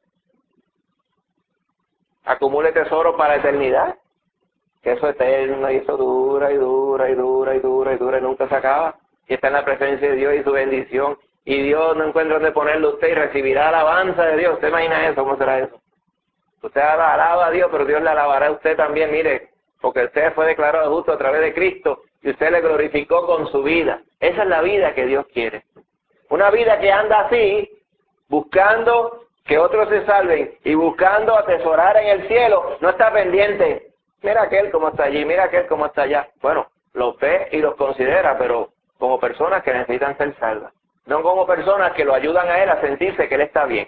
Acumule tesoro para la eternidad. Que eso es eterno y eso dura y dura y dura y dura y dura y nunca se acaba. Y está en la presencia de Dios y su bendición. Y Dios no encuentra dónde ponerlo usted y recibirá alabanza de Dios. ¿Usted imagina eso? ¿Cómo será eso? Usted alaba a Dios, pero Dios le alabará a usted también, mire, porque usted fue declarado justo a través de Cristo y usted le glorificó con su vida. Esa es la vida que Dios quiere. Una vida que anda así, buscando que otros se salven y buscando atesorar en el cielo, no está pendiente. Mira aquel como está allí, mira aquel como está allá. Bueno, los ve y los considera, pero como personas que necesitan ser salvas. No como personas que lo ayudan a él a sentirse que él está bien.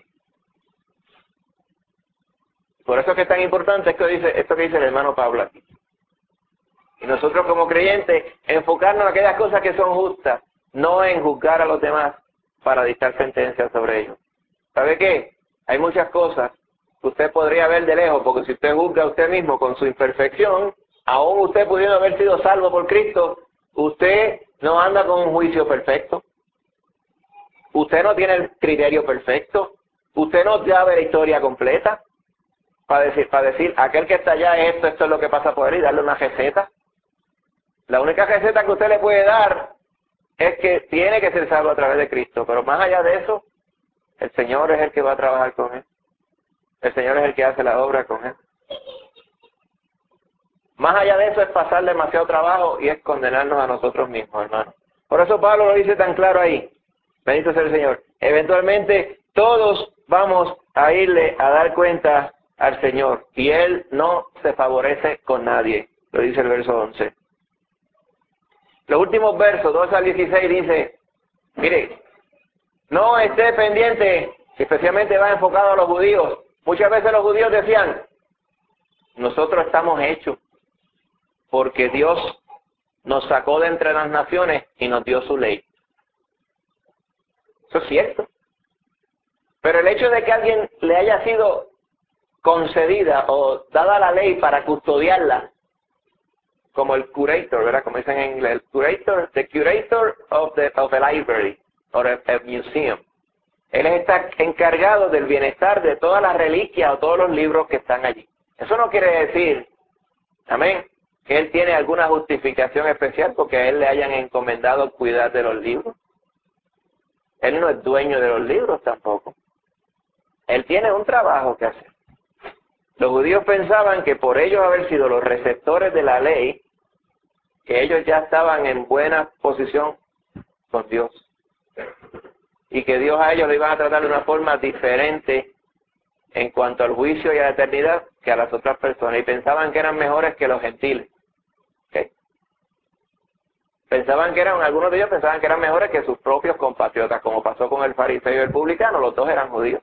Por eso es que es tan importante esto que dice, esto que dice el hermano Pablo aquí. Y nosotros como creyentes, enfocarnos en aquellas cosas que son justas, no en juzgar a los demás para dictar sentencias sobre ellos. ¿Sabe qué? Hay muchas cosas que usted podría ver de lejos, porque si usted juzga a usted mismo con su imperfección, aún usted pudiendo haber sido salvo por Cristo, usted no anda con un juicio perfecto. Usted no tiene el criterio perfecto. Usted no sabe la historia completa para decir, para decir, aquel que está allá es esto, esto es lo que pasa por él y darle una receta. La única receta que usted le puede dar es que tiene que ser salvo a través de Cristo, pero más allá de eso, el Señor es el que va a trabajar con él. El Señor es el que hace la obra con él. Más allá de eso es pasar demasiado trabajo y es condenarnos a nosotros mismos, hermano. Por eso Pablo lo dice tan claro ahí. Bendito sea el Señor. Eventualmente todos vamos a irle a dar cuenta al Señor y Él no se favorece con nadie. Lo dice el verso once. Los últimos versos, doce al dieciséis, dice, mire, no esté pendiente, especialmente va enfocado a los judíos. Muchas veces los judíos decían, nosotros estamos hechos porque Dios nos sacó de entre las naciones y nos dio su ley. Eso es cierto. Pero el hecho de que alguien le haya sido concedida o dada la ley para custodiarla, como el curator, ¿verdad? Como dicen en inglés, el curator, the curator of the of a library or a, a museum. Él está encargado del bienestar de todas las reliquias o todos los libros que están allí. Eso no quiere decir, amén, que él tiene alguna justificación especial porque a él le hayan encomendado cuidar de los libros. Él no es dueño de los libros tampoco. Él tiene un trabajo que hacer. Los judíos pensaban que por ellos haber sido los receptores de la ley, que ellos ya estaban en buena posición con Dios. Y que Dios a ellos lo iban a tratar de una forma diferente en cuanto al juicio y a la eternidad que a las otras personas. Y pensaban que eran mejores que los gentiles. ¿Okay? Pensaban que eran, algunos de ellos pensaban que eran mejores que sus propios compatriotas, como pasó con el fariseo y el publicano, los dos eran judíos.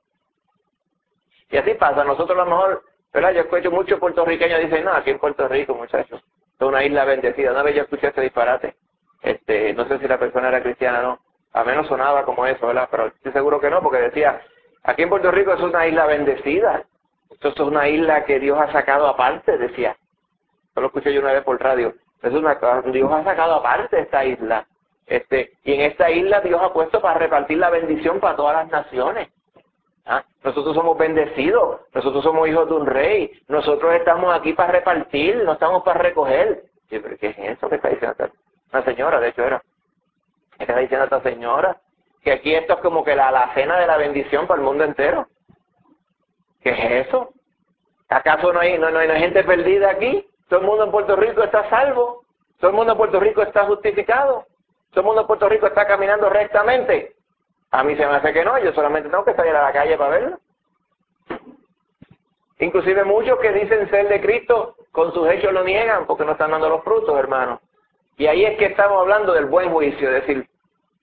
Y así pasa, nosotros a lo mejor, ¿verdad? Yo escucho muchos puertorriqueños dicen, no, aquí en Puerto Rico, muchachos, es una isla bendecida. Una vez yo escuché este disparate, este, no sé si la persona era cristiana o no, a menos sonaba como eso, ¿verdad? Pero estoy seguro que no, porque decía, aquí en Puerto Rico es una isla bendecida, esto es una isla que Dios ha sacado aparte, decía. Eso lo escuché yo una vez por radio. Es una, Dios ha sacado aparte esta isla. Este, y en esta isla Dios ha puesto para repartir la bendición para todas las naciones. ¿Ah? Nosotros somos bendecidos, nosotros somos hijos de un rey, nosotros estamos aquí para repartir, no estamos para recoger. Sí, pero ¿qué es eso que está diciendo esta una señora? De hecho era. ¿Qué está diciendo esta señora? Que aquí esto es como que la alacena de la bendición para el mundo entero. ¿Qué es eso? ¿Acaso no hay, no, no hay, no hay gente perdida aquí? ¿Todo el mundo en Puerto Rico está salvo? ¿Todo el mundo en Puerto Rico está justificado? ¿Todo el mundo en Puerto Rico está caminando rectamente? A mí se me hace que no, yo solamente tengo que salir a la calle para verlo. Inclusive muchos que dicen ser de Cristo, con sus hechos lo niegan porque no están dando los frutos, hermano. Y ahí es que estamos hablando del buen juicio, es decir,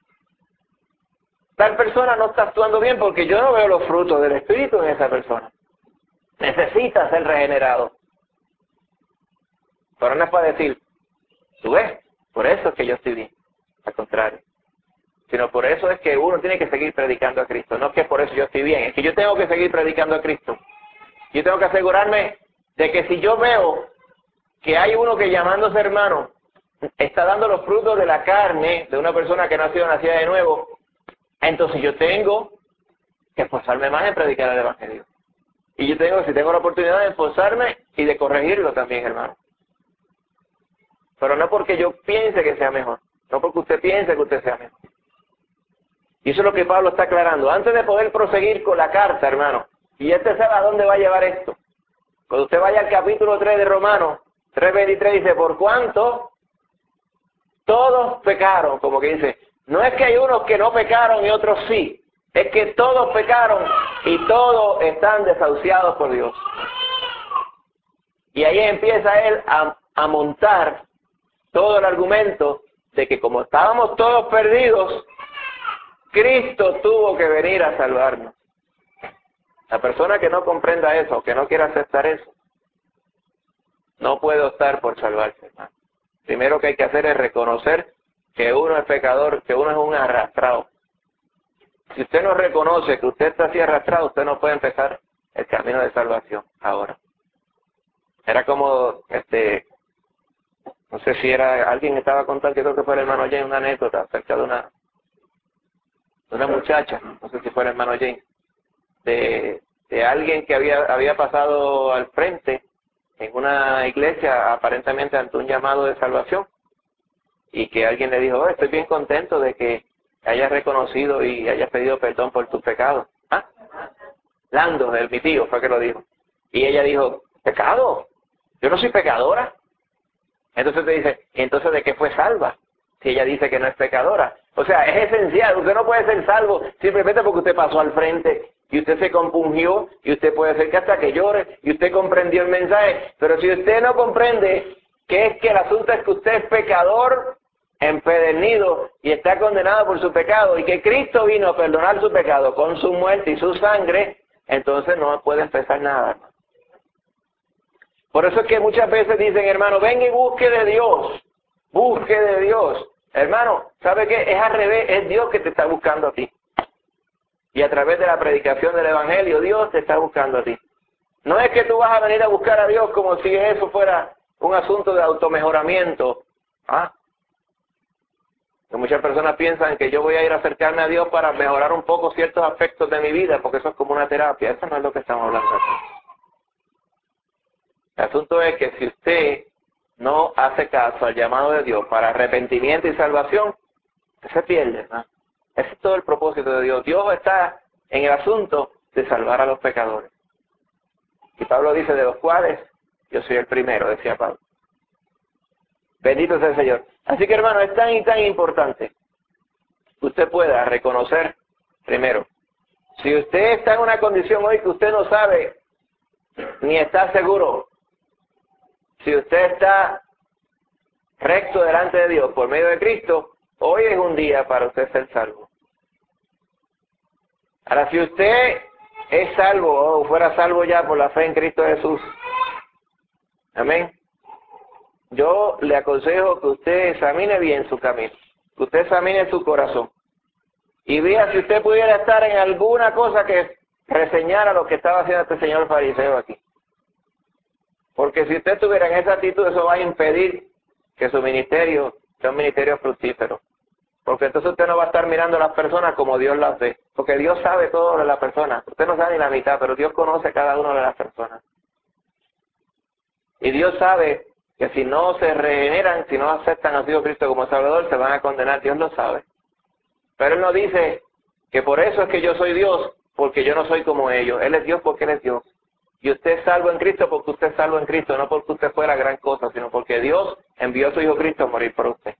tal persona no está actuando bien porque yo no veo los frutos del Espíritu en esa persona. Necesita ser regenerado. Pero no es para decir, tú ves, por eso es que yo estoy bien. Al contrario. Sino por eso es que uno tiene que seguir predicando a Cristo. No es que por eso yo estoy bien, es que yo tengo que seguir predicando a Cristo. Yo tengo que asegurarme de que si yo veo que hay uno que llamándose hermano está dando los frutos de la carne de una persona que no ha sido nacida de nuevo, entonces yo tengo que esforzarme más en predicar el Evangelio. Y yo tengo, si tengo la oportunidad de esforzarme y de corregirlo también, hermano. Pero no porque yo piense que sea mejor, no porque usted piense que usted sea mejor. Y eso es lo que Pablo está aclarando. Antes de poder proseguir con la carta, hermano, y este sabe a dónde va a llevar esto. Cuando usted vaya al capítulo tres de Romanos, tres veintitrés dice, por cuanto todos pecaron, como que dice, no es que hay unos que no pecaron y otros sí, es que todos pecaron y todos están desahuciados por Dios. Y ahí empieza él a, a montar todo el argumento de que como estábamos todos perdidos, Cristo tuvo que venir a salvarnos. La persona que no comprenda eso, que no quiera aceptar eso, no puede optar por salvarse, hermano. Primero que hay que hacer es reconocer que uno es pecador, que uno es un arrastrado. Si usted no reconoce que usted está así arrastrado, usted no puede empezar el camino de salvación ahora. Era como, este, no sé si era, alguien estaba contando, yo creo que fue el hermano James, una anécdota acerca de una, de una muchacha, no sé si fue el hermano James, de, de alguien que había, había pasado al frente en una iglesia aparentemente ante un llamado de salvación y que alguien le dijo, oh, estoy bien contento de que hayas reconocido y hayas pedido perdón por tus pecados. ¿Ah? Lando, el, mi tío, fue que lo dijo. Y ella dijo, ¿pecado? Yo no soy pecadora. Entonces te dice, ¿y entonces de qué fue salva? Si ella dice que no es pecadora. O sea, es esencial, usted no puede ser salvo simplemente porque usted pasó al frente y usted se compungió y usted puede ser que hasta que llore y usted comprendió el mensaje. Pero si usted no comprende que es que el asunto es que usted es pecador empedernido y está condenado por su pecado y que Cristo vino a perdonar su pecado con su muerte y su sangre, entonces no puede empezar nada. Por eso es que muchas veces dicen, hermano, ven y busque de Dios, busque de Dios. Hermano, ¿sabe qué? Es al revés, es Dios que te está buscando a ti. Y a través de la predicación del Evangelio, Dios te está buscando a ti. No es que tú vas a venir a buscar a Dios como si eso fuera un asunto de automejoramiento. ¿Ah? Que muchas personas piensan que yo voy a ir a acercarme a Dios para mejorar un poco ciertos aspectos de mi vida, porque eso es como una terapia. Eso no es lo que estamos hablando aquí. El asunto es que si usted no hace caso al llamado de Dios para arrepentimiento y salvación, se pierde, ¿no? Ese es todo el propósito de Dios. Dios está en el asunto de salvar a los pecadores. Y Pablo dice, de los cuales yo soy el primero, decía Pablo. Bendito sea el Señor. Así que, hermano, es tan y tan importante que usted pueda reconocer, primero, si usted está en una condición hoy que usted no sabe ni está seguro, si usted está recto delante de Dios por medio de Cristo, hoy es un día para usted ser salvo. Ahora, si usted es salvo o fuera salvo ya por la fe en Cristo Jesús, amén, yo le aconsejo que usted examine bien su camino, que usted examine su corazón y vea si usted pudiera estar en alguna cosa que reseñara lo que estaba haciendo este señor fariseo aquí. Porque si usted estuviera en esa actitud, eso va a impedir que su ministerio sea un ministerio fructífero. Porque entonces usted no va a estar mirando a las personas como Dios las ve. Porque Dios sabe todo de las personas. Usted no sabe ni la mitad, pero Dios conoce cada una de las personas. Y Dios sabe que si no se regeneran, si no aceptan a Jesucristo como Salvador, se van a condenar. Dios lo sabe. Pero Él no dice que por eso es que yo soy Dios, porque yo no soy como ellos. Él es Dios porque Él es Dios. Y usted es salvo en Cristo porque usted es salvo en Cristo, no porque usted fuera gran cosa, sino porque Dios envió a su Hijo Cristo a morir por usted.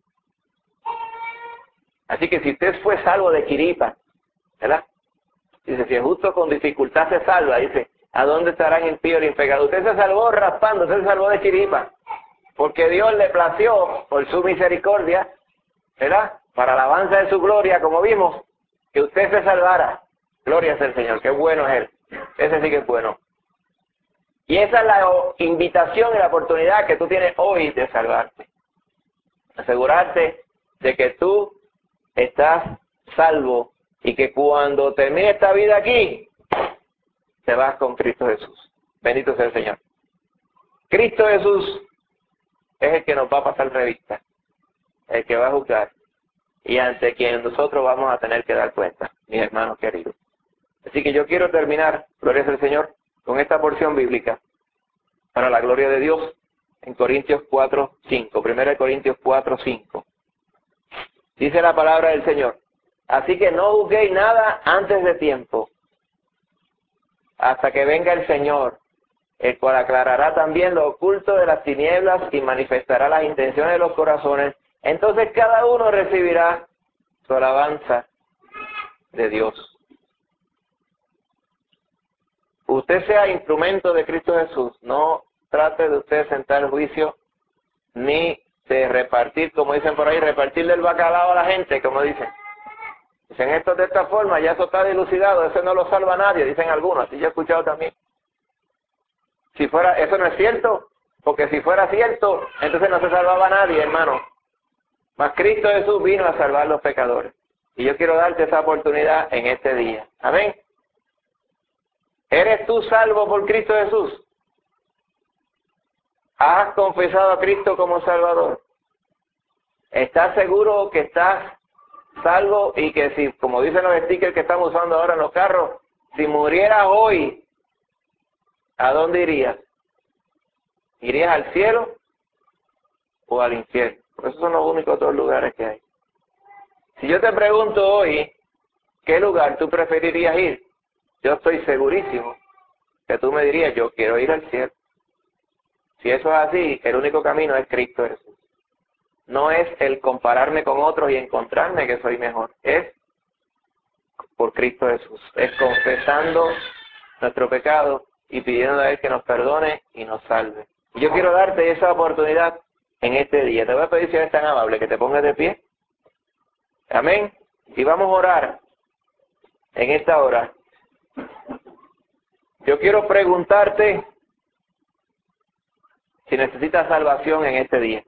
Así que si usted fue salvo de Quiripa, ¿verdad? Dice, si es justo con dificultad se salva, dice, ¿a dónde estarán impíos y pecado? Usted se salvó raspando, usted se salvó de Quiripa, porque Dios le plació, por su misericordia, ¿verdad? Para alabanza de su gloria, como vimos, que usted se salvara. Gloria sea el Señor, qué bueno es Él. Ese sí que es bueno. Y esa es la invitación y la oportunidad que tú tienes hoy de salvarte. Asegurarte de que tú estás salvo y que cuando termine esta vida aquí, te vas con Cristo Jesús. Bendito sea el Señor. Cristo Jesús es el que nos va a pasar revista, el que va a juzgar y ante quien nosotros vamos a tener que dar cuenta, mis hermanos queridos. Así que yo quiero terminar, gloria al Señor, con esta porción bíblica para la gloria de Dios en Corintios cuatro, cinco. Primera de Corintios cuatro, cinco. Dice la palabra del Señor. Así que no juzguéis nada antes de tiempo, hasta que venga el Señor, el cual aclarará también lo oculto de las tinieblas y manifestará las intenciones de los corazones. Entonces cada uno recibirá su alabanza de Dios. Usted sea instrumento de Cristo Jesús, no trate de usted sentar el juicio, ni de repartir, como dicen por ahí, repartirle el bacalao a la gente, como dicen. Dicen esto de esta forma, ya eso está dilucidado, eso no lo salva a nadie, dicen algunos, así yo he escuchado también. Si fuera, eso no es cierto, Porque si fuera cierto, entonces no se salvaba nadie, hermano. Mas Cristo Jesús vino a salvar a los pecadores. Y yo quiero darte esa oportunidad en este día. Amén. ¿Eres tú salvo por Cristo Jesús? ¿Has confesado a Cristo como Salvador? ¿Estás seguro que estás salvo y que si, como dicen los stickers que estamos usando ahora en los carros, si murieras hoy, ¿a dónde irías? ¿Irías al cielo o al infierno? Porque esos son los únicos dos lugares que hay. Si yo te pregunto hoy, ¿qué lugar tú preferirías ir? Yo estoy segurísimo que tú me dirías, yo quiero ir al cielo. Si eso es así, el único camino es Cristo Jesús. No es el compararme con otros y encontrarme que soy mejor. Es por Cristo Jesús. Es confesando nuestro pecado y pidiendo a Él que nos perdone y nos salve. Y yo quiero darte esa oportunidad en este día. Te voy a pedir, si eres tan amable, que te pongas de pie. Amén. Y vamos a orar en esta hora. Yo quiero preguntarte si necesitas salvación en este día.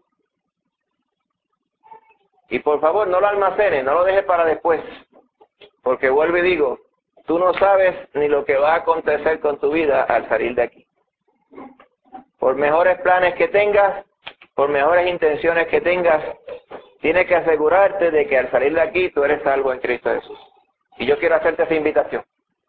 Y por favor, no lo almacenes, no lo dejes para después. Porque vuelvo y digo, tú no sabes ni lo que va a acontecer con tu vida al salir de aquí. Por mejores planes que tengas, por mejores intenciones que tengas, tienes que asegurarte de que al salir de aquí tú eres salvo en Cristo Jesús. Y yo quiero hacerte esa invitación.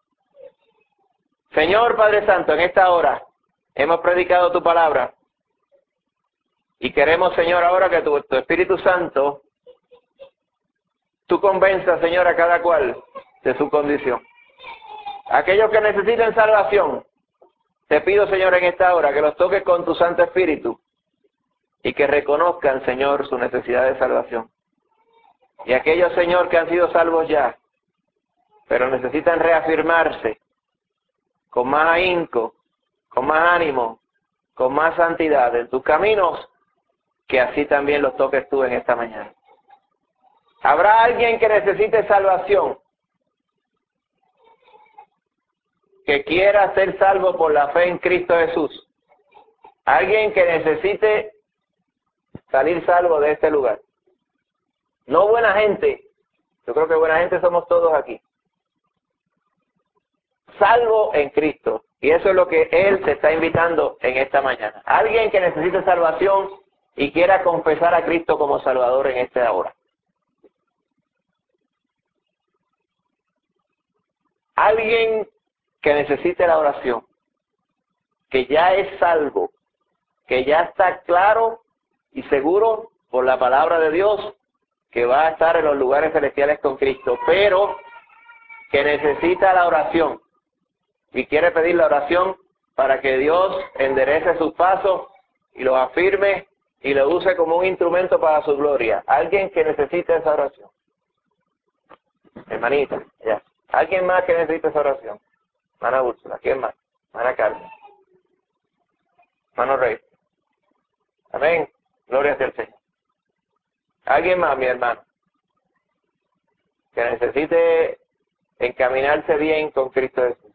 Señor Padre Santo, en esta hora hemos predicado tu palabra. Y queremos, Señor, ahora que tu, tu Espíritu Santo, tú convenzas, Señor, a cada cual de su condición. Aquellos que necesiten salvación, te pido, Señor, en esta hora que los toques con tu Santo Espíritu y que reconozcan, Señor, su necesidad de salvación. Y aquellos, Señor, que han sido salvos ya, pero necesitan reafirmarse con más ahínco, con más ánimo, con más santidad en tus caminos, que así también los toques tú en esta mañana. ¿Habrá alguien que necesite salvación, que quiera ser salvo por la fe en Cristo Jesús? Alguien que necesite salir salvo de este lugar. No buena gente, yo creo que buena gente somos todos aquí. Salvo en Cristo. Y eso es lo que Él te está invitando en esta mañana. Alguien que necesite salvación y quiera confesar a Cristo como Salvador en esta hora. Alguien que necesite la oración, que ya es salvo, que ya está claro y seguro por la palabra de Dios que va a estar en los lugares celestiales con Cristo, pero que necesita la oración y quiere pedir la oración para que Dios enderece sus pasos y los afirme y lo use como un instrumento para su gloria. Alguien que necesite esa oración. Hermanita, ya. ¿Alguien más que necesite esa oración? Hermana Úrsula, ¿quién más? Hermana Carmen. Hermano Rey. Amén. Gloria sea al Señor. ¿Alguien más, mi hermano, que necesite encaminarse bien con Cristo Jesús?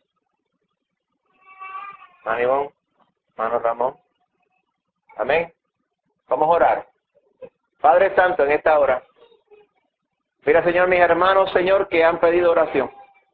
Hermano Ivón, hermano Ramón. Amén. Vamos a orar. Padre Santo, en esta hora, mira, Señor, mis hermanos, Señor, que han pedido oración.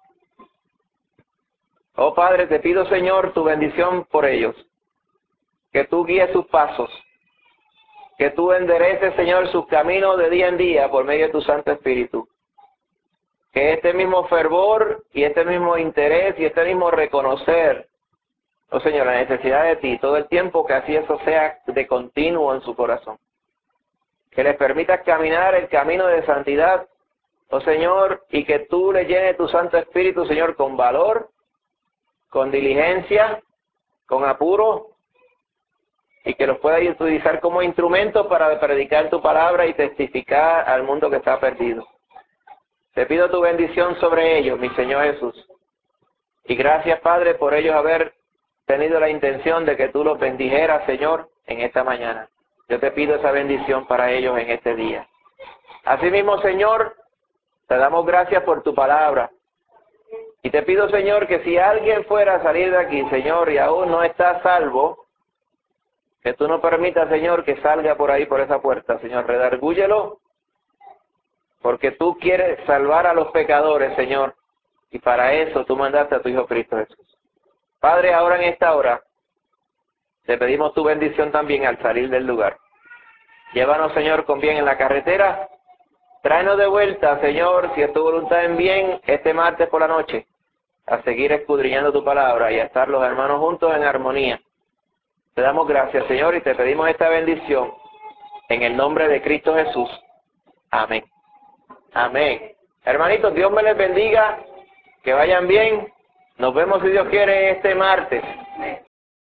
Oh Padre, te pido, Señor, tu bendición por ellos. Que tú guíes sus pasos. Que tú endereces, Señor, sus caminos de día en día por medio de tu Santo Espíritu. Que este mismo fervor y este mismo interés y este mismo reconocer, oh Señor, la necesidad de ti todo el tiempo, que así eso sea de continuo en su corazón. Que les permitas caminar el camino de santidad, oh Señor, y que tú le llenes tu Santo Espíritu, Señor, con valor, con diligencia, con apuro, y que los puedas utilizar como instrumento para predicar tu palabra y testificar al mundo que está perdido. Te pido tu bendición sobre ellos, mi Señor Jesús. Y gracias, Padre, por ellos haber tenido la intención de que tú los bendijeras, Señor, en esta mañana. Yo te pido esa bendición para ellos en este día. Asimismo, Señor, te damos gracias por tu palabra. Y te pido, Señor, que si alguien fuera a salir de aquí, Señor, y aún no está salvo, Que tú no permitas, Señor, que salga por ahí, por esa puerta, Señor. Redargúyelo, porque tú quieres salvar a los pecadores, Señor. Y para eso tú mandaste a tu Hijo Cristo Jesús. Padre, ahora en esta hora, te pedimos tu bendición también al salir del lugar. Llévanos, Señor, con bien en la carretera. Tráenos de vuelta, Señor, si es tu voluntad en bien, este martes por la noche, a seguir escudriñando tu palabra y a estar los hermanos juntos en armonía. Te damos gracias, Señor, y te pedimos esta bendición en el nombre de Cristo Jesús. Amén. Amén. Hermanitos, Dios me les bendiga, que vayan bien. Nos vemos, si Dios quiere, este martes.